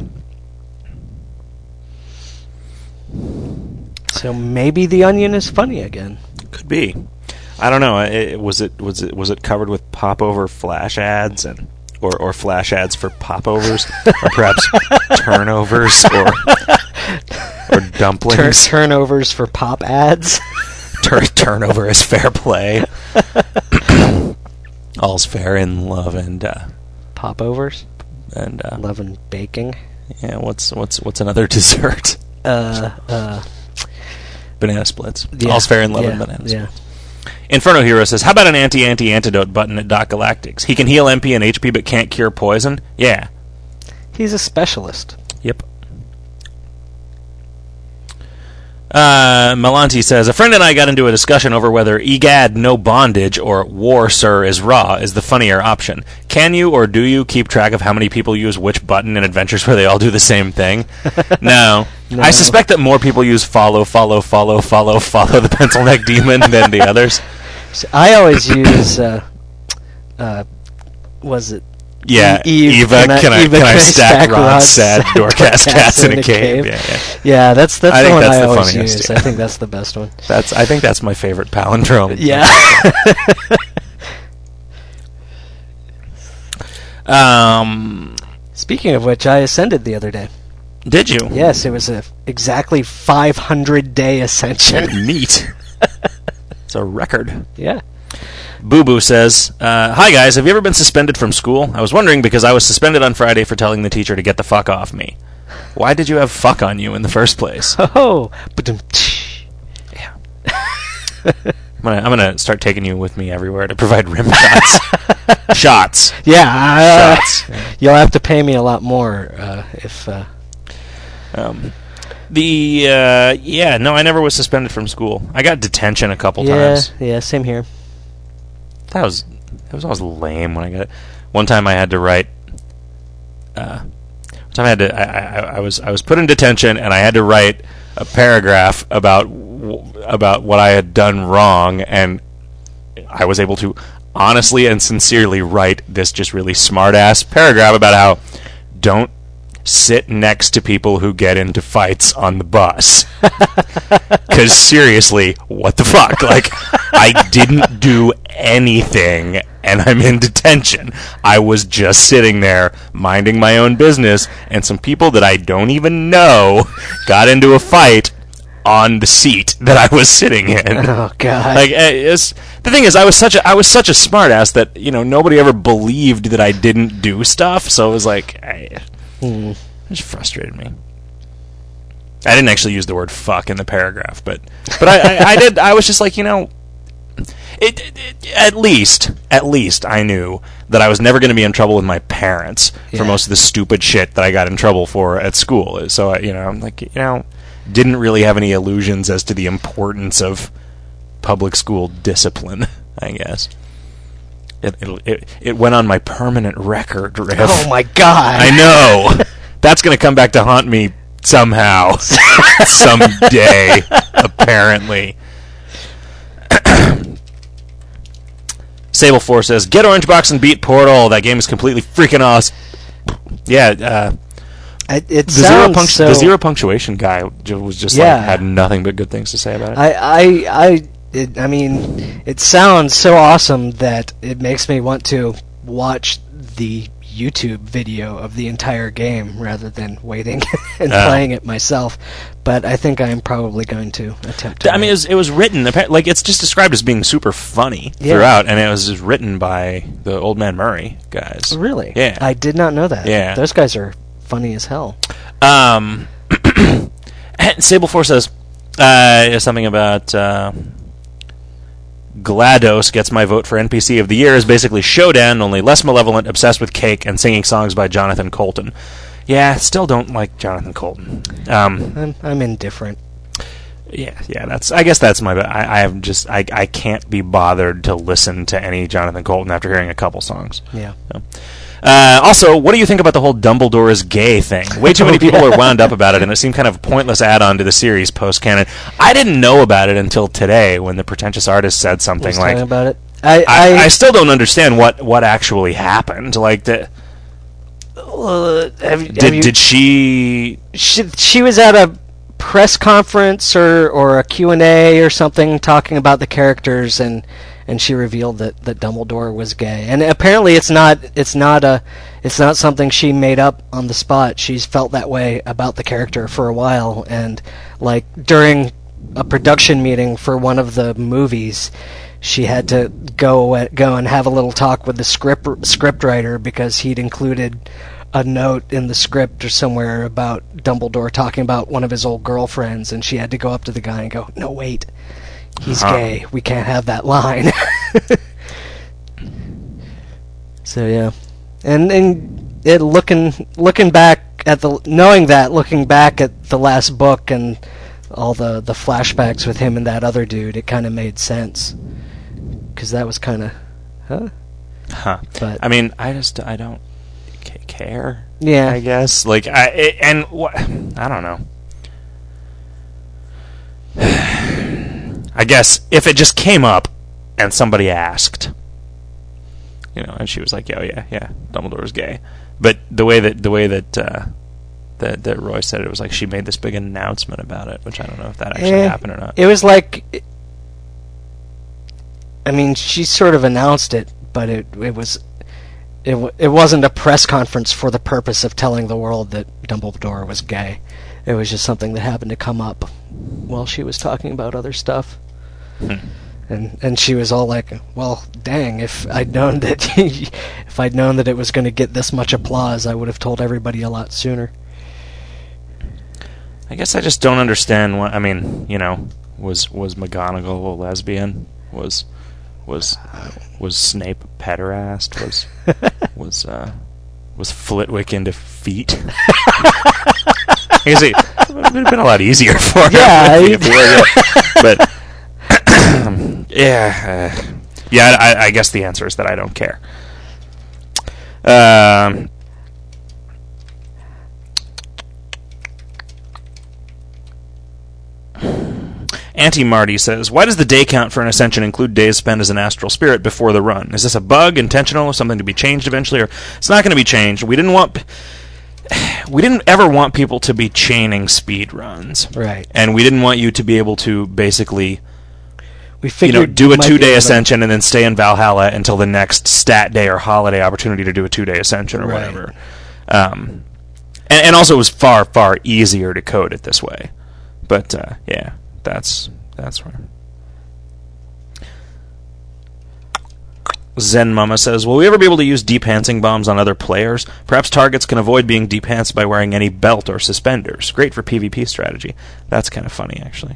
So maybe the Onion is funny again. Could be. I don't know. It, was it was it was it covered with popover flash ads and or or flash ads for popovers or perhaps turnovers or or dumplings? Tur- turnovers for pop ads. Tur- turnover is fair play. All's fair in love and uh, Popovers and uh, love and baking. Yeah, what's what's what's another dessert? Uh, uh, banana splits. Yeah, All's fair in love yeah, and banana yeah. splits. Inferno Hero says, how about an anti-anti-antidote button at Doc Galactics? He can heal M P and H P but can't cure poison? Yeah. He's a specialist. Yep. Uh, Melanti says, a friend and I got into a discussion over whether egad no bondage or war sir is raw is the funnier option. Can you or do you keep track of how many people use which button in adventures where they all do the same thing? No. No. I suspect that more people use follow, follow, follow, follow, follow the pencil neck demon than the others. So I always use, uh, uh, was it? Yeah, Eve, Eva, can I, can I, Eva, can I stack rods, rods, sad, doorcast doorcast cats in a in a cave? cave. Yeah, yeah. Yeah, that's that's I the think one that's I the always funniest, use. yeah. I think that's the best one. That's I think that's my favorite palindrome. Yeah. um, Speaking of which, I ascended the other day. Did you? Yes, it was a exactly five hundred day ascension. Neat. It's a record. Yeah. Boo Boo says, uh, hi guys, have you ever been suspended from school? I was wondering because I was suspended on Friday for telling the teacher to get the fuck off me. Why did you have fuck on you in the first place? Oh, yeah. I'm gonna, I'm gonna start taking you with me everywhere to provide rim shots. Shots. Yeah. Uh, Shots. Yeah. You'll have to pay me a lot more uh, if. Uh, Um, the uh, yeah, no, I never was suspended from school. I got detention a couple yeah, times. yeah, same here. That was that was always lame when I got it. One time I had to write. Uh, one time I had to. I, I, I was I was put in detention and I had to write a paragraph about about what I had done wrong, and I was able to honestly and sincerely write this just really smart ass paragraph about how don't sit next to people who get into fights on the bus. Because seriously, what the fuck? Like, I didn't do anything, and I'm in detention. I was just sitting there, minding my own business, and some people that I don't even know got into a fight on the seat that I was sitting in. Oh God! Like, it's, the thing is, I was such a I was such a smartass that you know nobody ever believed that I didn't do stuff. So it was like. I, Hmm. It just frustrated me. I didn't actually use the word "fuck" in the paragraph, but but I, I, I did. I was just like, you know, it, it, it, at least at least I knew that I was never going to be in trouble with my parents Yeah. for most of the stupid shit that I got in trouble for at school. So I, you know, I'm like, you know, didn't really have any illusions as to the importance of public school discipline. I guess. It, it it it went on my permanent record, Riff. Oh my God! I know. That's going to come back to haunt me somehow, someday, apparently. Sable Four says, "Get Orange Box and beat Portal. That game is completely freaking awesome." Yeah, uh, I, it the zero, sounds punct- so. the zero punctuation guy ju- was just Yeah. like had nothing but good things to say about it. I I I. It, I mean, it sounds so awesome that it makes me want to watch the YouTube video of the entire game rather than waiting and Oh. playing it myself. But I think I'm probably going to attempt to. I mean, it was, it was written appa- like it's just described as being super funny Yeah. throughout, and it was just written by the Old Man Murray guys. Really? Yeah. I did not know that. Yeah. Those guys are funny as hell. Um, Sable Four says uh, something about uh, GLaDOS gets my vote for N P C of the year is basically Showdown, only less malevolent, obsessed with cake, and singing songs by Jonathan Colton. Yeah, still don't like Jonathan Colton. Um, I'm I'm indifferent. Yeah, yeah. That's. I guess that's my. I, I have just. I. I can't be bothered to listen to any Jonathan Colton after hearing a couple songs. Yeah. So. Uh, also, what do you think about the whole Dumbledore is gay thing? Way too many Oh, people yeah. are wound up about it, and it seemed kind of a pointless add-on to the series post-canon. I didn't know about it until today when the pretentious artist said something Was like, talking about it. I I, I, I still don't understand what, what actually happened. Like, the, uh, have, you- did, have you, did she... she she was at a press conference or or a Q and A or something talking about the characters, and and she revealed that, that Dumbledore was gay. And apparently it's not it's not a it's not something she made up on the spot. She's felt that way about the character for a while, and like during a production meeting for one of the movies, she had to go go and have a little talk with the script script writer because he'd included a note in the script or somewhere about Dumbledore talking about one of his old girlfriends, and she had to go up to the guy and go, "No, wait, he's Huh. gay. We can't have that line." So yeah, and and it looking looking back at the knowing that looking back at the last book and all the the flashbacks with him and that other dude, it kind of made sense because that was kind of, huh? Huh. But I mean, I just I don't c- care. Yeah. I guess like I it, and what I don't know. I guess if it just came up and somebody asked, you know, and she was like, "Yeah, oh, yeah, yeah, Dumbledore's gay," but the way that the way that uh, that that Roy said it, it was like she made this big announcement about it, which I don't know if that actually Eh, happened or not. It was like, I mean, she sort of announced it, but it it was it w- it wasn't a press conference for the purpose of telling the world that Dumbledore was gay. It was just something that happened to come up while she was talking about other stuff. Hmm. And and she was all like, "Well, dang! If I'd known that, if I'd known that it was going to get this much applause, I would have told everybody a lot sooner." I guess I just don't understand what I mean. You know, was was McGonagall a lesbian? Was was was Snape a pederast? Was was uh, was Flitwick into feet? I guess it would have been a lot easier for her. Yeah, if he were, yeah. But yeah, uh, yeah. I, I guess the answer is that I don't care. Um. Auntie Marty says, "Why does the day count for an ascension include days spent as an astral spirit before the run? Is this a bug, intentional, something to be changed eventually, or it's not going to be changed? We didn't want, we didn't ever want people to be chaining speed runs, Right. And we didn't want you to be able to basically, We you figured know, do you a might be two-day able to- ascension and then stay in Valhalla until the next stat day or holiday opportunity to do a two-day ascension or Right. whatever. Um, and, and also, it was far, far easier to code it this way. But uh, yeah." That's that's where. Zen Mama says, "Will we ever be able to use depantsing bombs on other players? Perhaps targets can avoid being depantsed by wearing any belt or suspenders. Great for PvP strategy." That's kind of funny, actually.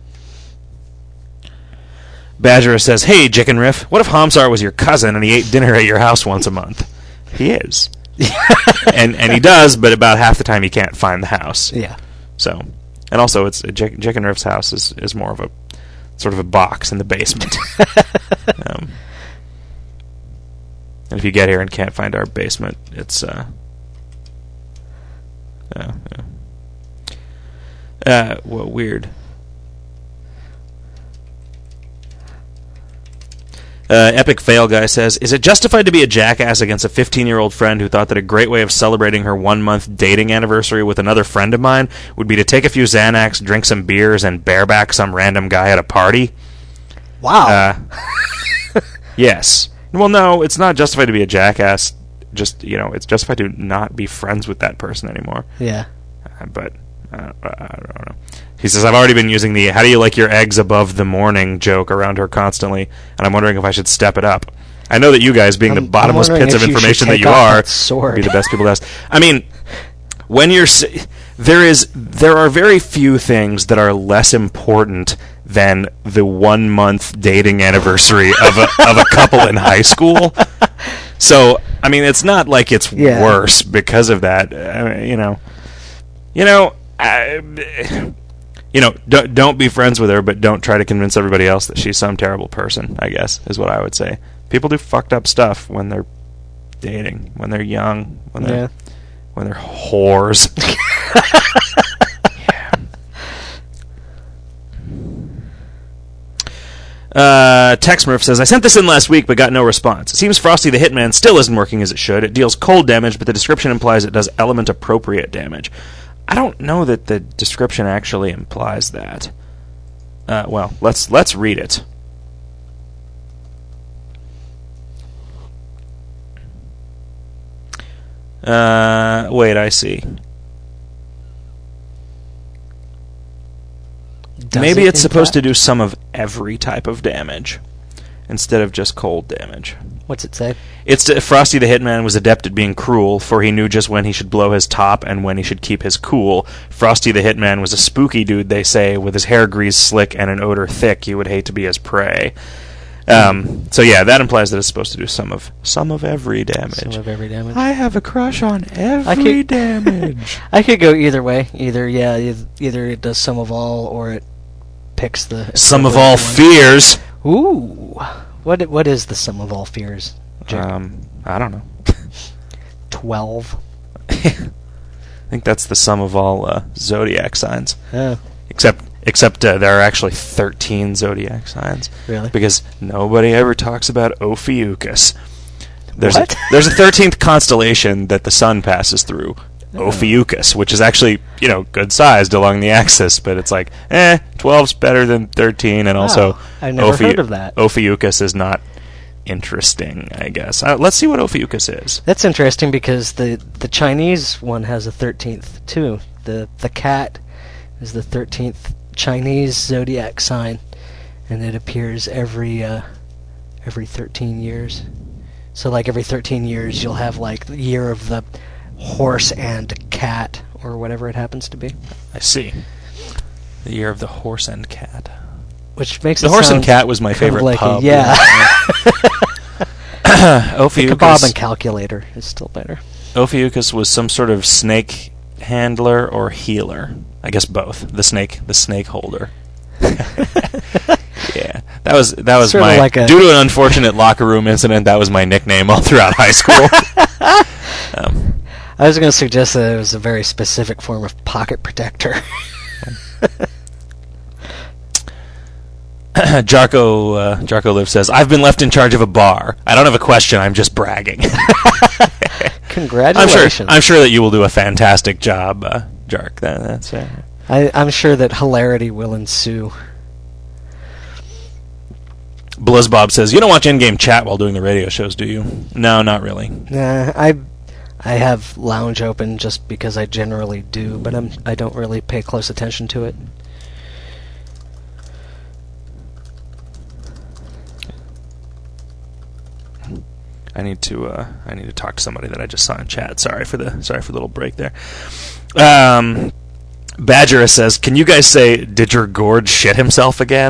Badger says, "Hey, Jicken Riff, what if Hamsar was your cousin and he ate dinner at your house once a month?" He is. and and he does, but about half the time he can't find the house. Yeah. So... And also, it's Jick, Jick and Riff's house is, is more of a sort of a box in the basement. um, and if you get here and can't find our basement, it's uh, uh, yeah. uh well, weird. Uh, Epic Fail Guy says, "Is it justified to be a jackass against a fifteen-year-old friend who thought that a great way of celebrating her one-month dating anniversary with another friend of mine would be to take a few Xanax, drink some beers, and bareback some random guy at a party?" Wow. Uh, yes. Well, no, it's not justified to be a jackass. Just, you know, it's justified to not be friends with that person anymore. Yeah. Uh, but, uh, I don't know. He says, "I've already been using the 'how do you like your eggs above the morning' joke around her constantly, and I'm wondering if I should step it up. I know that you guys, being I'm- the bottomless I'm wondering pits of if you should information that take you off are, that sword. would be the best people to ask." I mean, when you're... S- there is... There are very few things that are less important than the one-month dating anniversary of a, of a couple in high school. So, I mean, it's not like it's Yeah. worse because of that. Uh, you know... You know... I, You know, don't, don't be friends with her, but don't try to convince everybody else that she's some terrible person, I guess, is what I would say. People do fucked up stuff when they're dating, when they're young, when they're, Yeah. when they're whores. yeah. Uh, Texmurph says, "I sent this in last week, but got no response. It seems Frosty the Hitman still isn't working as it should. It deals cold damage, but the description implies it does element-appropriate damage. I don't know that the description actually implies that. Uh, well, let's let's read it. Uh, wait, I see. Does Maybe it it's supposed imply- to do some of every type of damage. instead of just cold damage. What's it say? It's to, Frosty the Hitman was adept at being cruel, for he knew just when he should blow his top and when he should keep his cool. Frosty the Hitman was a spooky dude, they say, with his hair greased slick and an odor thick. You would hate to be his prey. Um, so yeah, that implies that it's supposed to do some of some of every damage. Some of every damage. I have a crush on every I could, damage. I could go either way. Either yeah, eith- either it does some of all, or it picks the Some of all one. fears. Ooh, what what is the sum of all fears? Jake? Um, I don't know. Twelve. I think that's the sum of all uh, zodiac signs. Oh. Except, except uh, there are actually thirteen zodiac signs. Really? Because nobody ever talks about Ophiuchus. There's What? A, there's a thirteenth constellation that the sun passes through, Oh. Ophiuchus, which is actually, you know, good sized along the axis, but it's like, eh, twelve's better than thirteen, and also Oh, I've never heard of that. Ophiuchus is not interesting, I guess. Uh, let's see what Ophiuchus is. That's interesting because the the Chinese one has a thirteenth too. The the cat is the thirteenth Chinese zodiac sign, and it appears every uh, every thirteen years. So like every thirteen years, you'll have like the year of the horse and cat, or whatever it happens to be. I see. The year of the horse and cat. Which makes the it horse sound and cat was my kind of favorite like a- pub. yeah. Ophiuchus. The kebab and calculator is still better. Ophiuchus was some sort of snake handler or healer. I guess both. The snake, the snake holder. Yeah, that was that was Sort of my like a- due to an unfortunate locker room incident. That was my nickname all throughout high school. um, I was going to suggest that it was a very specific form of pocket protector. Jarko uh, Jarko Liv says, "I've been left in charge of a bar. I don't have a question. I'm just bragging." Congratulations! I'm sure. I'm sure that you will do a fantastic job, uh, Jark. That, that's it. I, I'm sure that hilarity will ensue. Blizzbob says, "You don't watch in-game chat while doing the radio shows, do you?" No, not really. Nah, I I have Lounge open just because I generally do, but I'm I don't really pay close attention to it. I need to uh, I need to talk to somebody that I just saw in chat. Sorry for the sorry for the little break there. Um, Badger says, "Can you guys say, did your gourd shit himself again?"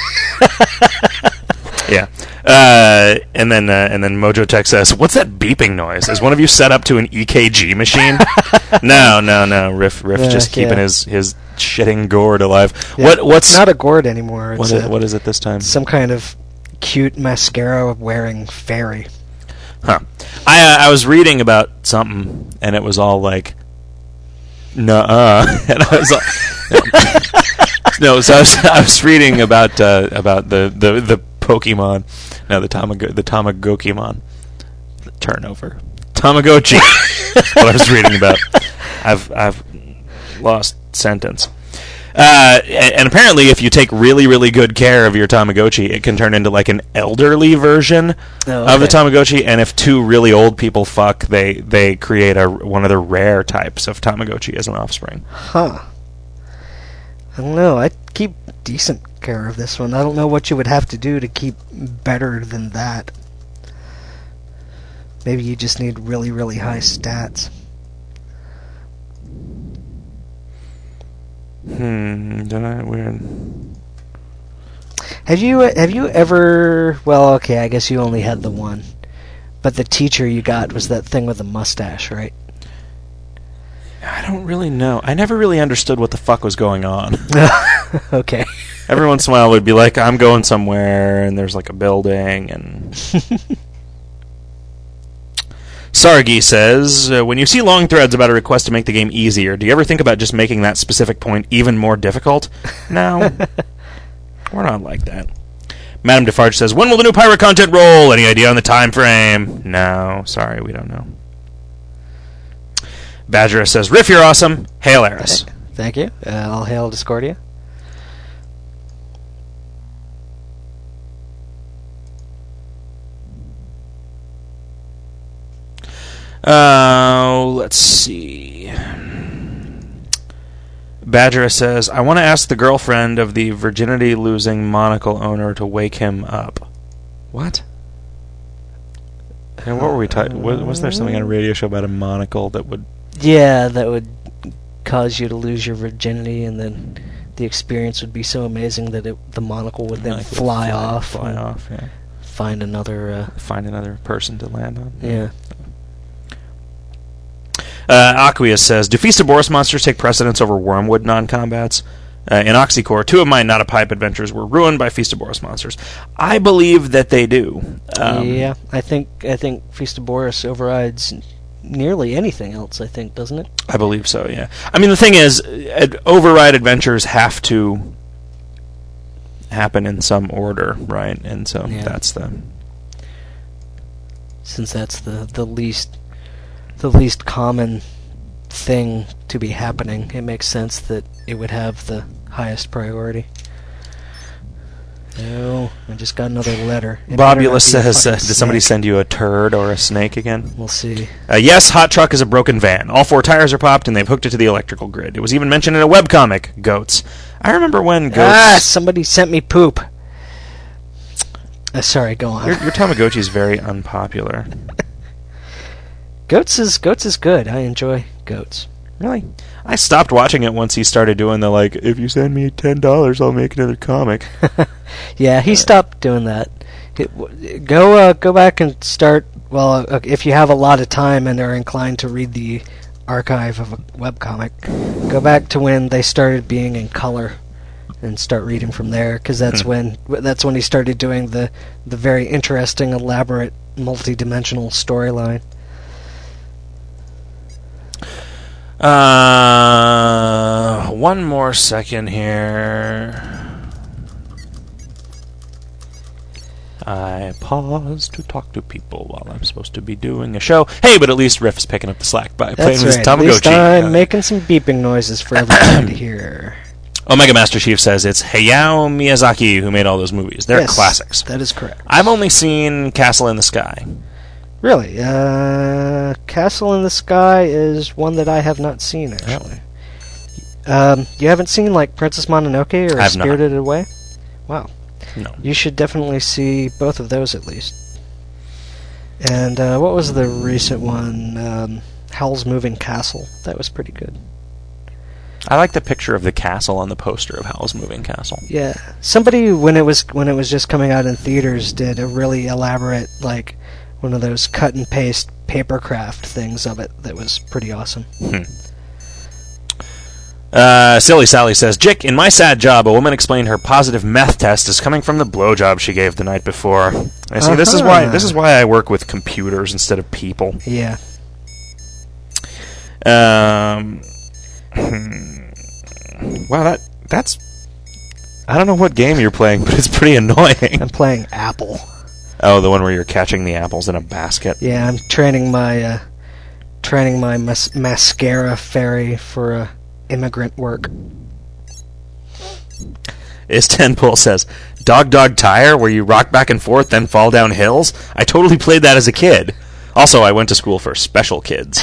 Yeah. Uh, and then uh, and then Mojo Tech says, "What's that beeping noise? Is one of you set up to an E K G machine?" no, no, no. Riff Riff Yeah, just keeping yeah. his, his shitting gourd alive. Yeah, What what's it's not a gourd anymore? It's what is, a, what is it this time? some kind of cute mascara wearing fairy. Huh. I uh, I was reading about something, and it was all like, nuh-uh. And I was like, no. So I was, I was reading about uh, about the, the, the Pokemon, no, the Tamago the Tamagokimon, the turnover, Tamagotchi. What I was reading about. I've I've lost sentence. Uh, and, and apparently, if you take really, really good care of your Tamagotchi, it can turn into like an elderly version Oh, of the okay. Tamagotchi. And if two really old people fuck, they they create a one of the rare types of Tamagotchi as an offspring. Huh. I don't know. I'd keep decent care of this one. I don't know what you would have to do to keep better than that. Maybe you just need really, really high stats. Hmm. Did I weird? Have you have you ever? Well, okay, I guess you only had the one, but the teacher you got was that thing with the mustache, right? I don't really know. I never really understood what the fuck was going on. Okay. Every once in a while, it would be like, I'm going somewhere, and there's like a building, and... Sargi says, uh, when you see long threads about a request to make the game easier, do you ever think about just making that specific point even more difficult? No. We're not like that. Madame Defarge says, when will the new pirate content roll? Any idea on the time frame? No. Sorry, we don't know. Badger says, Riff, you're awesome. Hail Eris. Thank you. Uh, I'll hail Discordia. Uh, let's see. Badger says, I want to ask the girlfriend of the virginity-losing monocle owner to wake him up. What? And what were we talking? Wasn't there something on a radio show about a monocle that would? Yeah, that would cause you to lose your virginity, and then the experience would be so amazing that it, the monocle would then Like, fly, fly- off, fly and off, yeah. find another. Uh, Find another person to land on. yeah. Uh, Aqueous says, do Feast of Boris monsters take precedence over Wormwood non-combats? Uh, in Oxycore, two of my Not-a-Pipe adventures were ruined by Feast of Boris monsters. I believe that they do. Um, yeah, I think I think Feast of Boris overrides nearly anything else. I think, doesn't it? I believe so, yeah. I mean, the thing is, ad- override adventures have to happen in some order, right? And so Yeah. that's the... Since that's the, the least the least common thing to be happening, it makes sense that it would have the highest priority. No, I just got another letter. It better not Bobulus be a says, uh, fucking did somebody snake. send you a turd or a snake again? We'll see. Uh, yes, Hot Truck is a broken van. All four tires are popped, and they've hooked it to the electrical grid. It was even mentioned in a webcomic, Goats. I remember when Goats... Ah, somebody sent me poop. Uh, sorry, go on. Your, your Tamagotchi is very unpopular. Goats is Goats is good. I enjoy Goats. Really? I stopped watching it once he started doing the, like, if you send me ten dollars, I'll make another comic. Yeah, he stopped doing that. It, w- go uh, go back and start. Well, uh, if you have a lot of time and are inclined to read the archive of a webcomic, go back to when they started being in color and start reading from there, because that's Hmm. when that's when he started doing the the very interesting, elaborate, multi-dimensional storyline. Uh, one more second here. I pause to talk to people while I'm supposed to be doing a show. Hey, but at least Riff is picking up the slack by playing That's with his right. At least Tamagotchi. I'm making some beeping noises for everyone to hear. Omega Master Chief says it's Hayao Miyazaki who made all those movies. They're Yes, classics. that is correct. I've only seen Castle in the Sky. Really? Uh, Castle in the Sky is one that I have not seen, actually. Um, you haven't seen, like, Princess Mononoke or I have not. Spirited Away? Wow. No. You should definitely see both of those, at least. And uh, what was the recent one? Um, Howl's Moving Castle. That was pretty good. I like the picture of the castle on the poster of Howl's Moving Castle. Yeah. Somebody, when it was when it was just coming out in theaters, did a really elaborate, like, one of those cut and paste paper craft things of it that was pretty awesome. Hmm. Uh, Silly Sally says, Jick, in my sad job, a woman explained her positive meth test is coming from the blowjob she gave the night before. I see. This is why. Uh-huh. This is why I work with computers instead of people. Yeah. Um. Wow, that that's. I don't know what game you're playing, but it's pretty annoying. I'm playing Apple. Oh, the one where you're catching the apples in a basket. Yeah, I'm training my uh, training my mas- mascara fairy for uh, immigrant work. Is Tenpool says, Dog Dog Tire, where you rock back and forth, then fall down hills? I totally played that as a kid. Also, I went to school for special kids.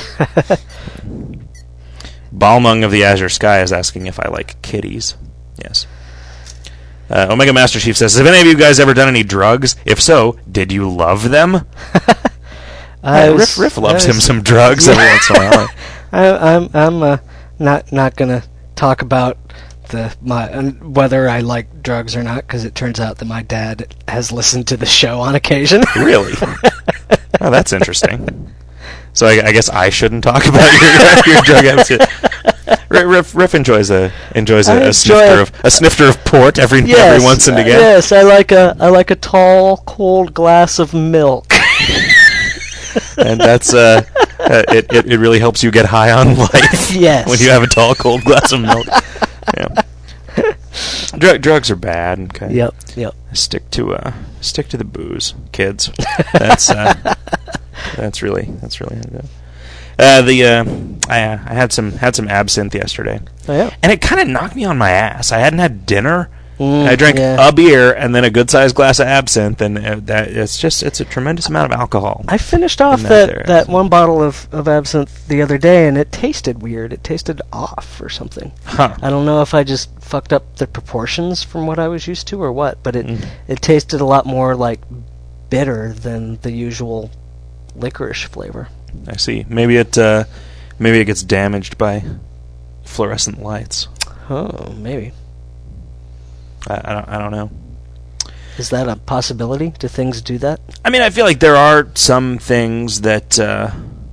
Balmung of the Azure Sky is asking if I like kitties. Yes. Uh, Omega Master Chief says, have any of you guys ever done any drugs? If so, did you love them? I Uh, was- Riff, Riff loves I him was- some drugs every once in a while. I, I'm I'm uh, not not gonna talk about the my uh, whether I like drugs or not, because it turns out that my dad has listened to the show on occasion. Really? Oh, that's interesting. So I, I guess I shouldn't talk about your, your drug habits. Riff, Riff enjoys a enjoys a, I a enjoy snifter it. of a snifter of port every Yes, every once and uh, again. yes, I like a I like a tall, cold glass of milk. And that's uh, uh, it, it. It really helps you get high on life. Yes. When you have a tall, cold glass of milk. Yeah. Drug, drugs are bad. Okay. Yep. Yep. Stick to uh, stick to the booze, kids. That's uh, that's really that's really good. Uh, the uh, I uh, I had some had some absinthe yesterday. Oh, yeah. And it kind of knocked me on my ass. I hadn't had dinner. Mm, I drank yeah. a beer and then a good sized glass of absinthe, and uh, that it's just it's a tremendous amount of alcohol. I finished off in that, there. that one bottle of, of absinthe the other day, and it tasted weird. It tasted off or something. Huh. I don't know if I just fucked up the proportions from what I was used to or what, but it Mm. it tasted a lot more like bitter than the usual licorice flavor. I see. Maybe it uh, maybe it gets damaged by fluorescent lights. Oh, maybe. I, I don't. I don't know. Is that a possibility? Do things do that? I mean, I feel like there are some things that uh,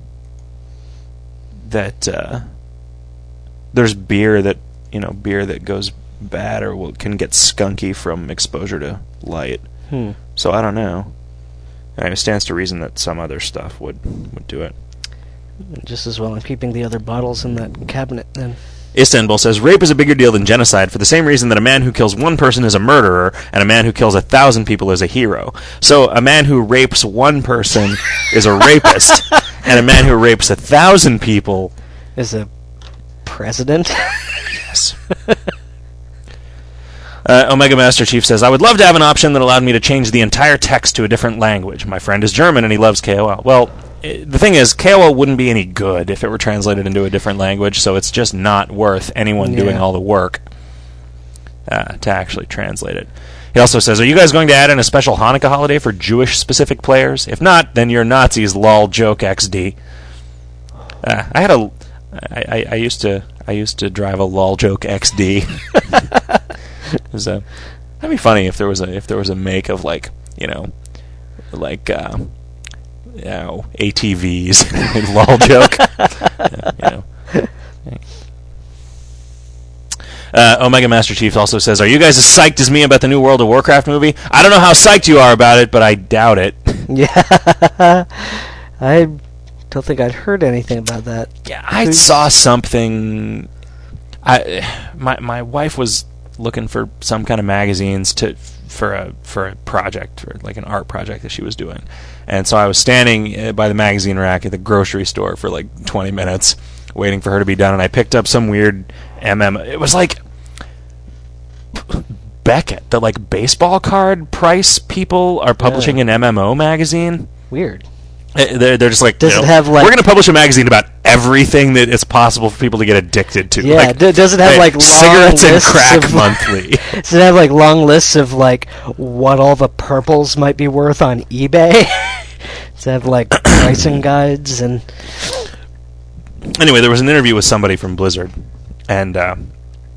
that uh, there's beer that you know beer that goes bad or will, can get skunky from exposure to light. Hmm. So I don't know. I mean, it stands to reason that some other stuff would would do it. Just as well. I'm keeping the other bottles in that cabinet then. Istanbul says, rape is a bigger deal than genocide for the same reason that a man who kills one person is a murderer and a man who kills a thousand people is a hero. So a man who rapes one person is a rapist, and a man who rapes a thousand people is a president? Yes. Uh, Omega Master Chief says, I would love to have an option that allowed me to change the entire text to a different language. My friend is German and he loves K O L. Well, I- the thing is, K O L wouldn't be any good if it were translated into a different language, so it's just not worth anyone Yeah. doing all the work uh, to actually translate it. He also says, are you guys going to add in a special Hanukkah holiday for Jewish-specific players? If not, then you're Nazis, lol, joke X D. Uh, I had a... I, I, I used to... I used to drive a lol joke X D. It was a, that'd be funny if there was a if there was a make of like you know like uh, you know A T Vs lol joke. Yeah, you know. Uh, Omega Master Chief also says, "Are you guys as psyched as me about the new World of Warcraft movie? I don't know how psyched you are about it, but I doubt it." Yeah, I don't think I'd heard anything about that. Yeah, I Who's... saw something. I my my wife was looking for some kind of magazines to for a for a project, for like an art project that she was doing, and so I was standing by the magazine rack at the grocery store for like twenty minutes, waiting for her to be done, and I picked up some weird M M. It was like Beckett, the like baseball card price people are publishing Yeah. an M M O magazine. Weird. Uh, They're, they're just like, Does you know, it have, like- we're going to publish a magazine about everything that it's possible for people to get addicted to. Yeah, like, d- does it have hey, like long cigarettes and lists crack of, monthly? Does it have like long lists of like what all the purples might be worth on eBay? Does it have like pricing guides and? Anyway, there was an interview with somebody from Blizzard, and uh,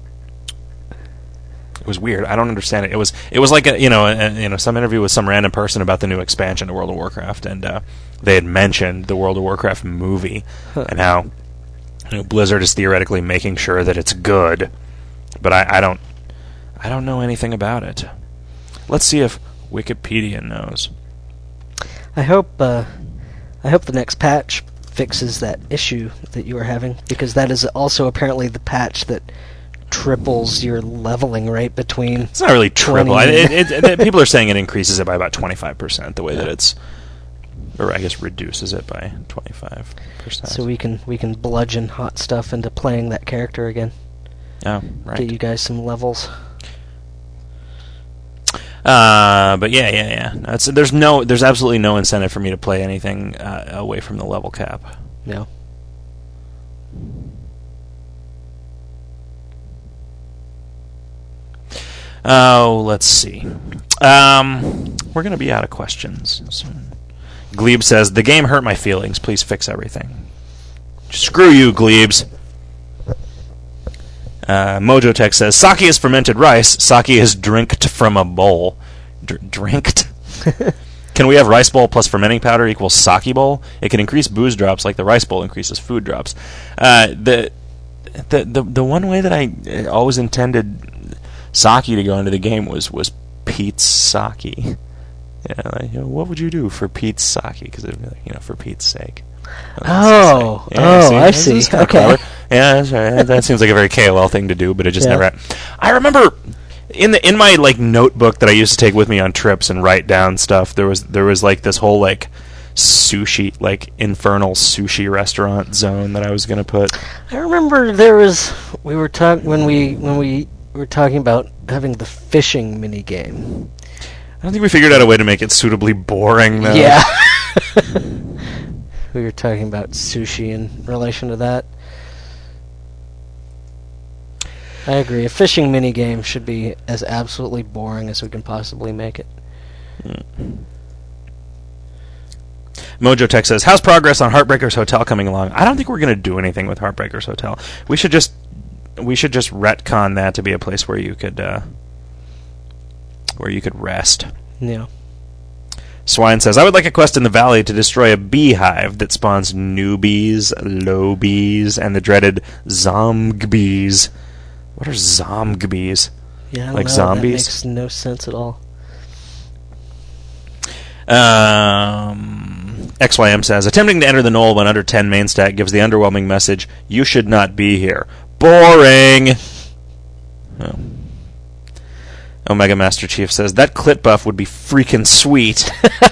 it was weird. I don't understand it. It was it was like a, you know a, you know some interview with some random person about the new expansion to World of Warcraft, and uh, they had mentioned the World of Warcraft movie Huh. and how you know, Blizzard is theoretically making sure that it's good, but I, I don't I don't know anything about it. Let's see if Wikipedia knows. I hope uh, I hope the next patch fixes that issue that you were having, because that is also apparently the patch that triples your leveling rate between. It's not really triple. twenty I, it, it, it, people are saying it increases it by about twenty-five percent. The way that it's, or I guess reduces it by twenty-five percent. So we can we can bludgeon hot stuff into playing that character again. Oh, right. Get you guys some levels. Uh, but yeah, yeah, yeah. No, it's, there's no, there's absolutely no incentive for me to play anything uh, away from the level cap. No. Oh, let's see. Um, we're gonna be out of questions soon. Glebe says the game hurt my feelings. Please fix everything. Screw you, Glebes. Uh, Mojo Tech says sake is fermented rice. Sake is drinked from a bowl. Dr- drinked. Can we have rice bowl plus fermenting powder equals sake bowl? It can increase booze drops like the rice bowl increases food drops. Uh, the, the the the one way that I always intended sake to go into the game was was Pete's sake. Yeah, like, you know, what would you do for Pete's sake? Because it'd be like, you know, for Pete's sake. Oh, Yeah, oh, see, I this see. is kinda Okay. clever. Yeah, that's right. That seems like a very K O L thing to do, but it just Yeah. never happened. I remember in the in my like notebook that I used to take with me on trips and write down stuff. There was there was like this whole like sushi, like infernal sushi restaurant zone that I was gonna put. I remember there was we were talking when we when we were talking about having the fishing mini game. I don't think we figured out a way to make it suitably boring, though. Yeah. We were talking about sushi in relation to that. I agree. A fishing mini game should be as absolutely boring as we can possibly make it. Mm. Mojo Tech says, how's progress on Heartbreakers Hotel coming along? I don't think we're going to do anything with Heartbreakers Hotel. We should just we should just retcon that to be a place where you could uh, where you could rest. Yeah. Swine says, I would like a quest in the valley to destroy a beehive that spawns newbies, lowbies, and the dreaded zomgbies. What are zomgbies? Yeah, I don't like know. zombies? That makes no sense at all. Um, X Y M says, attempting to enter the knoll when under ten main stat gives the underwhelming message, you should not be here. Boring! Oh. Omega Master Chief says, that clit buff would be freaking sweet.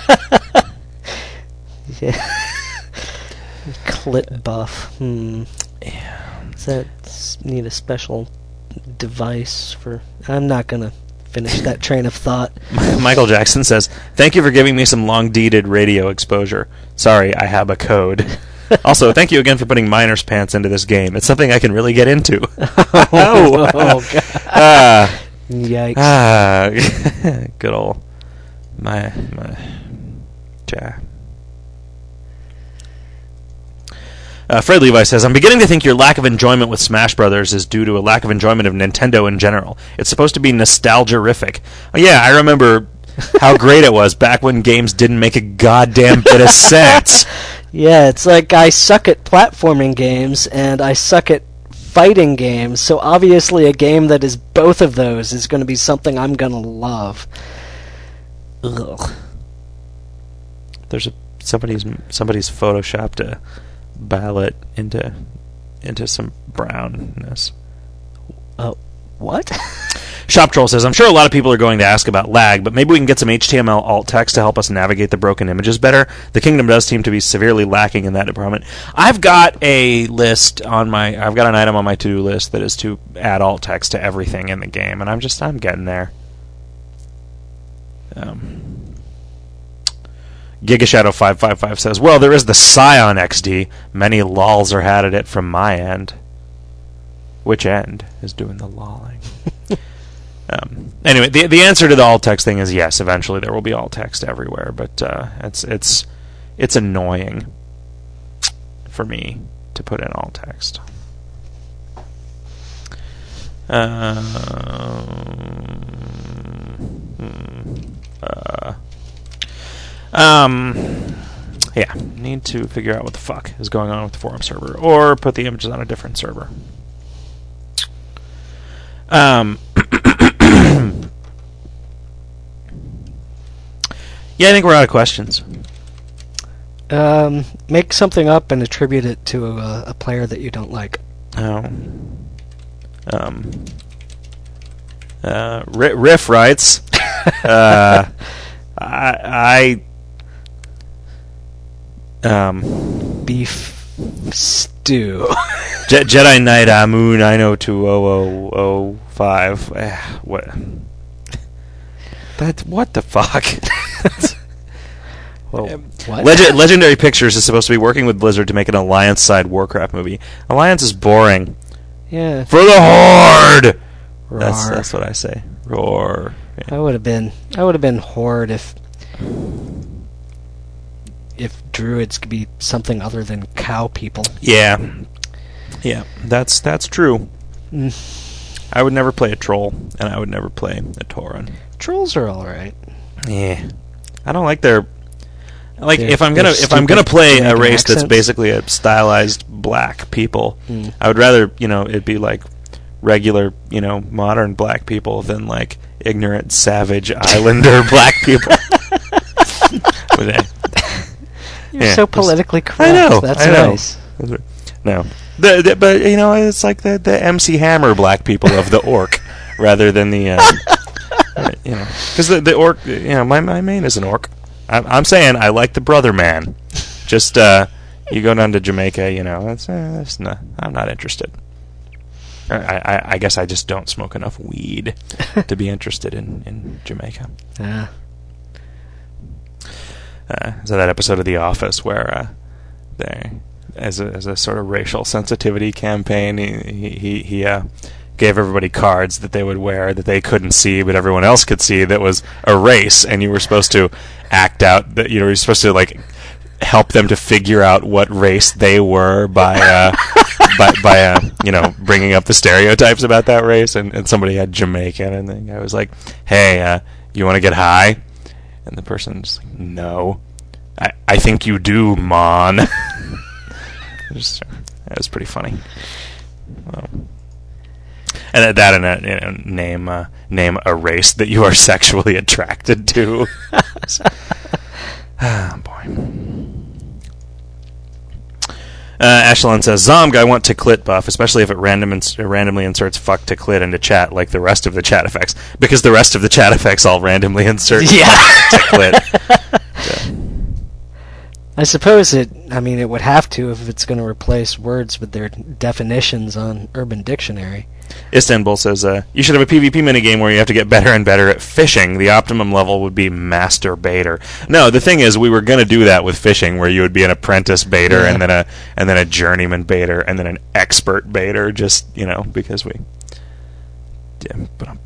Yeah. Clit buff. Hmm. Yeah. Does that s- need a special device for... I'm not going to finish that train of thought. Michael Jackson says, thank you for giving me some long-deeded radio exposure. Sorry, I have a code. Also, thank you again for putting Miner's Pants into this game. It's something I can really get into. Oh, oh God. Uh, Yikes. Ah, good old my my ja. Uh, Fred Levi says, I'm beginning to think your lack of enjoyment with Smash Brothers is due to a lack of enjoyment of Nintendo in general. It's supposed to be nostalgia-rific. Oh, yeah, I remember how great it was back when games didn't make a goddamn bit of sense. Yeah, it's like I suck at platforming games and I suck at fighting games, so obviously a game that is both of those is going to be something I'm going to love. Ugh. There's a somebody's somebody's photoshopped a ballot into into some brownness. Oh, what? Shop Troll says, I'm sure a lot of people are going to ask about lag, but maybe we can get some H T M L alt text to help us navigate the broken images better. The Kingdom does seem to be severely lacking in that department. I've got a list on my, I've got an item on my to-do list that is to add alt text to everything in the game, and I'm just, I'm getting there. Um, GigaShadow five five five says, well, there is the Scion X D. Many lols are had at it from my end. Which end is doing the lolling? Um, anyway, the the answer to the alt text thing is yes. Eventually, there will be alt text everywhere, but uh, it's it's it's annoying for me to put in alt text. Uh, uh, um, yeah, need to figure out what the fuck is going on with the forum server, or put the images on a different server. Um. Yeah, I think we're out of questions. Um, make something up and attribute it to a, a player that you don't like. Oh. Um. Uh, Riff writes, uh, I, I, um, beef stew. Je- Jedi Knight Amu nine oh two oh oh oh five. What? That what the fuck? Well, what? Leg- Legendary Pictures is supposed to be working with Blizzard to make an Alliance side Warcraft movie. Alliance is boring. Yeah. For the Horde. Roar. That's that's what I say. Roar. I would have been. I would have been Horde if if druids could be something other than cow people. Yeah. Yeah. That's that's true. Mm. I would never play a troll, and I would never play a Tauren. Trolls are all right. Yeah. I don't like their. Like They're, if I'm gonna if I'm gonna play a race that's basically a stylized black people, mm. I would rather you know it be like regular you know modern black people than like ignorant savage islander black people. You're yeah, so politically correct. I know. That's I know. nice. No, the, the, but you know it's like the the M C Hammer black people of the orc rather than the uh, uh, you know because the the orc you know my my main is an orc. I'm, I'm saying I like the brother man. Just uh, you go down to Jamaica, you know, it's, uh, it's not, I'm not interested. I, I, I guess I just don't smoke enough weed to be interested in, in Jamaica. Yeah. Uh, so that episode of The Office where uh, they, as a as a sort of racial sensitivity campaign, he he he uh, gave everybody cards that they would wear that they couldn't see, but everyone else could see. That was a race, and you were supposed to act out that you know you're supposed to like help them to figure out what race they were by uh, by, by uh, you know, bringing up the stereotypes about that race, and, and somebody had Jamaican, and then I was like, hey, uh, you want to get high? And the person's like, no. I, I think you do, Mon. Just, that was pretty funny. Well, and that, and a, you know, name uh, name a race that you are sexually attracted to. Ah, boy. Uh, Ashlyn says, Zomg, I want to clit buff, especially if it random ins- randomly inserts fuck to clit into chat like the rest of the chat effects, because the rest of the chat effects all randomly insert yeah. fuck to clit. So. I suppose it, I mean, it would have to if it's going to replace words with their definitions on Urban Dictionary. Istanbul says, uh, you should have a PvP minigame where you have to get better and better at fishing. The optimum level would be Master Baiter. No, the thing is, we were going to do that with fishing, where you would be an apprentice baiter, yeah. and then a and then a journeyman baiter, and then an expert baiter, just, you know, because we... Yeah,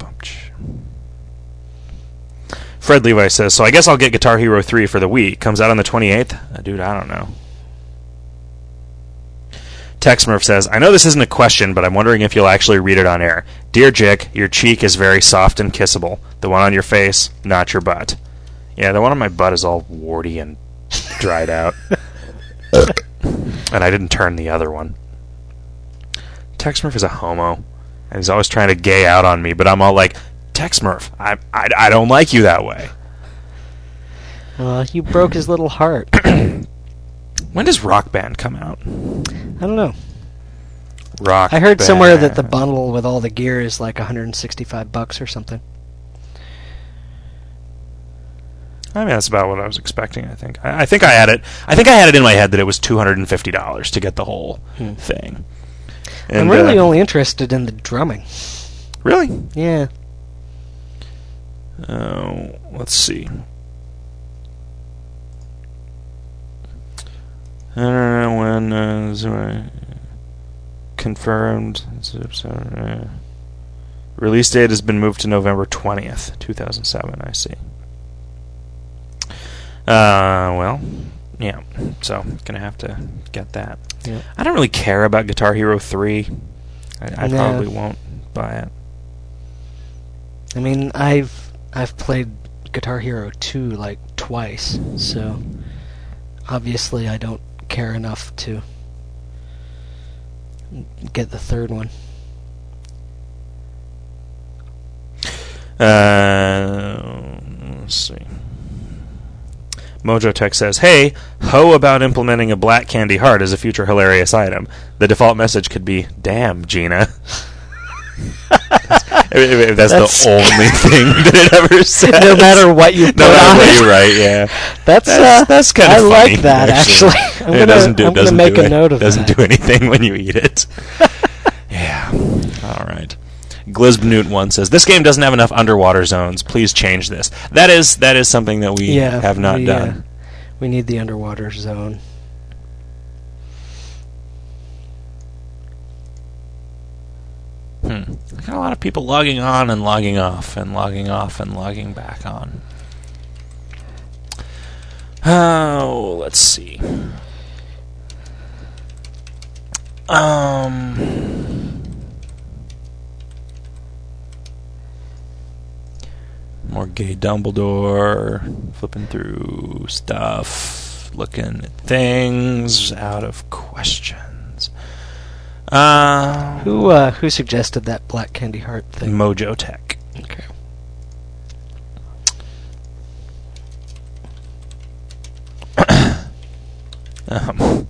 Fred Levi says, so I guess I'll get Guitar Hero three for the Wii. Comes out on the twenty-eighth? Uh, dude, I don't know. Texmurph says, I know this isn't a question, but I'm wondering if you'll actually read it on air. Dear Jick, your cheek is very soft and kissable. The one on your face, not your butt. Yeah, the one on my butt is all warty and dried out. And I didn't turn the other one. Texmurph is a homo, and he's always trying to gay out on me, but I'm all like, Texmurph, I, I, I don't like you that way. Uh, you broke his little heart. When does Rock Band come out? I don't know. Rock I heard Band. somewhere that the bundle with all the gear is like one hundred sixty-five bucks or something. I mean, that's about what I was expecting, I think. I, I think I had it I think I had it in my head that it was two hundred fifty dollars to get the whole hmm. thing. And, I'm really uh, only interested in the drumming. Really? Yeah. Uh, let's see. I don't know when uh, confirmed. Uh, release date has been moved to November twentieth, two thousand seven. I see. Uh, well, yeah. So gonna have to get that. Yeah. I don't really care about Guitar Hero three. I, I no. probably won't buy it. I mean, I've I've played Guitar Hero two like twice, so obviously I don't care enough to get the third one. Uh, let's see. Mojo Tech says, hey, ho about implementing a black candy heart as a future hilarious item. The default message could be, damn, Gina. if that's, that's the only thing that it ever says. No matter what you put no matter on what it. you write, yeah. That's, that's, uh, that's kind of I funny. like that, actually. actually. I'm it gonna, doesn't do, I'm doesn't gonna make do a it. note of doesn't that. do anything when you eat it. Yeah. All right. Glizbnewt one says, this game doesn't have enough underwater zones. Please change this. That is that is something that we yeah, have not we, done. Uh, we need the underwater zone. Hmm. Got a lot of people logging on and logging off and logging off and logging back on. Oh, let's see. Um, more gay Dumbledore, flipping through stuff, looking at things out of questions. Uh, who uh, who suggested that black candy heart thing? Mojo Tech. Okay. um,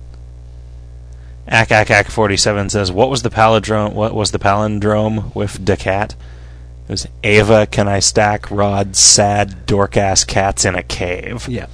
Ack Ack Ack forty-seven says, what was the palindrome? What was the palindrome with Decat? It was Ava, can I stack Rod's sad dork-ass cats in a cave? Yeah.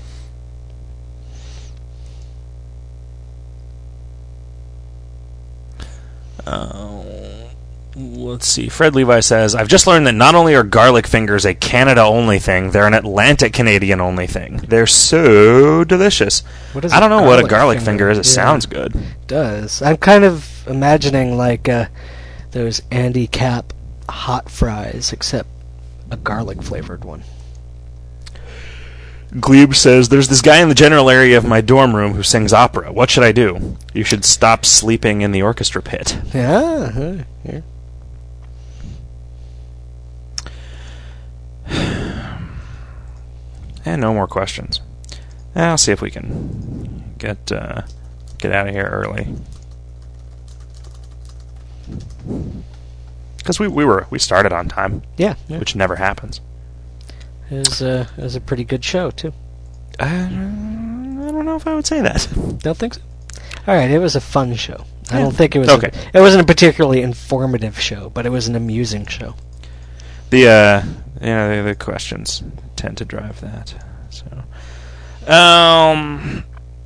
Uh, let's see. Fred Levi says, I've just learned that not only are garlic fingers a Canada-only thing, they're an Atlantic-Canadian-only thing. They're so delicious. What is I don't know what a garlic finger, finger is. It yeah. sounds good. It does. I'm kind of imagining like uh, those Andy Capp hot fries, except a garlic-flavored one. Glebe says, there's this guy in the general area of my dorm room who sings opera. What should I do? You should stop sleeping in the orchestra pit. Yeah. Uh, yeah. And no more questions. I'll see if we can get uh, get out of here early. Because we, we were we started on time. Yeah, yeah. Which never happens. It was, uh, it was a pretty good show, too. Uh, I don't know if I would say that. Don't think so? All right, it was a fun show. I Yeah. don't think it was... Okay. A, it wasn't a particularly informative show, but it was an amusing show. The, uh, yeah, the, the questions tend to drive that. So, um...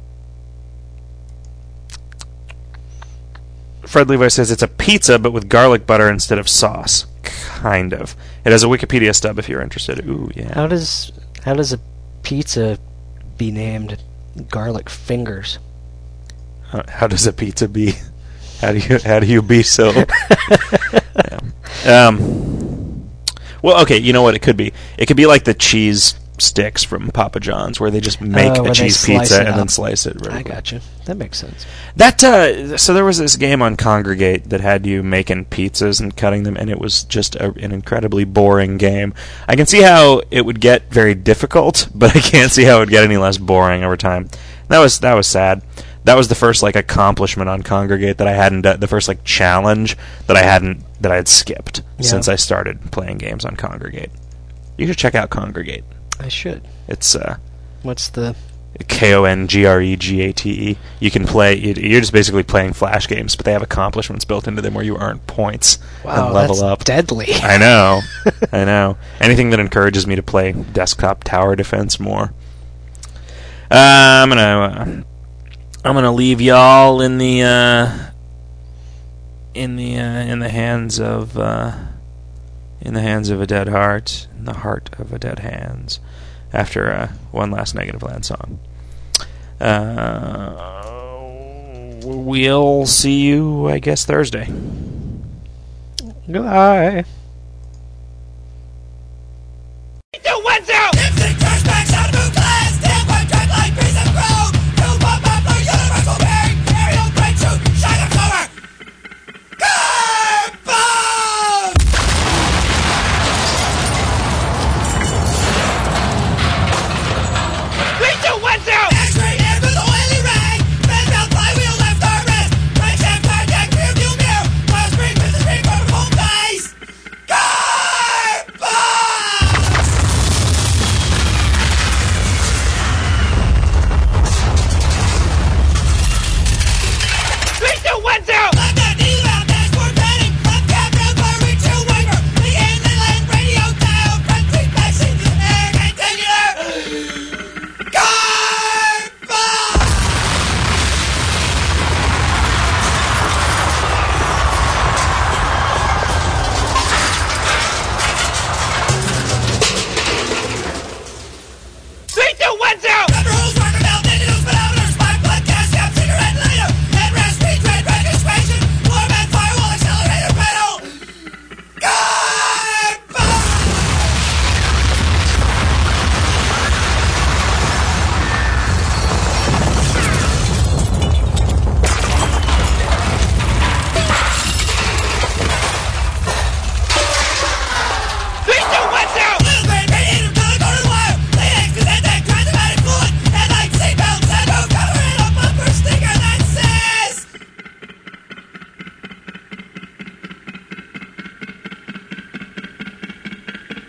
Fred Levi says it's a pizza, but with garlic butter instead of sauce. Kind of. It has a Wikipedia stub if you're interested. Ooh, yeah. How does how does a pizza be named garlic fingers? How, how does a pizza be? How do you how do you be so? Yeah. Um. Well, okay. You know what it could be? It could be like the cheese sticks from Papa John's, where they just make Oh, a where they cheese slice pizza it and up. then slice it. Really I quick. got you. That makes sense. That uh, so there was this game on Congregate that had you making pizzas and cutting them, and it was just a, an incredibly boring game. I can see how it would get very difficult, but I can't see how it would get any less boring over time. That was that was sad. That was the first like accomplishment on Congregate that I hadn't done. The first like challenge that I hadn't that I had skipped Yeah. since I started playing games on Congregate. You should check out Congregate. I should. It's uh, What's the... K O N G R E G A T E. You can play. you- You're just basically playing flash games, but they have accomplishments built into them where you earn points Wow, and level that's up. deadly. I know. I know. Anything that encourages me to play desktop tower defense more. Uh, I'm gonna. Uh, I'm gonna leave y'all in the. Uh, in the uh, in the hands of. Uh, in the hands of a dead heart, in the heart of a dead hands. After uh, one last Negative Land song. Uh, we'll see you, I guess, Thursday. Goodbye. Two, one, zero. Lipstick, trash bags, out of blue glass. Stand by, track like piece of crow. Two, one, one, blue, universal bearing. Aerial, great shoot, shine of clover. Carbon! Three, two, one, zero. X-ray, air with oily rag. Red belt, flywheel, left armrest. Right hand, cardiac, rear view mirror. Fire screen, business screen, rubber home dice. Carbon! Three, two, one, zero. Left hand, knee round, dashboard panning. Left cab, rail bar, windshield wiper. The inland radio dial, front seat, back seat, air rectangular. Carbon! Three, two, one, zero. Rubber hose, marker belt, digital speedometer, spark plug, gas cap, cigarette lighter, headrest, speed trade, registration, floor mat, firewall, accelerator pedal. Carbon! Three, two, one, zero. Little green radiator, color coded wire. Latex, Connecticut, transatlantic fluid. Headlight, seatbelt, sunroof, cover, and a bumper sticker that says.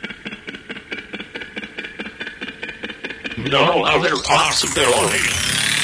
No, a little possibility.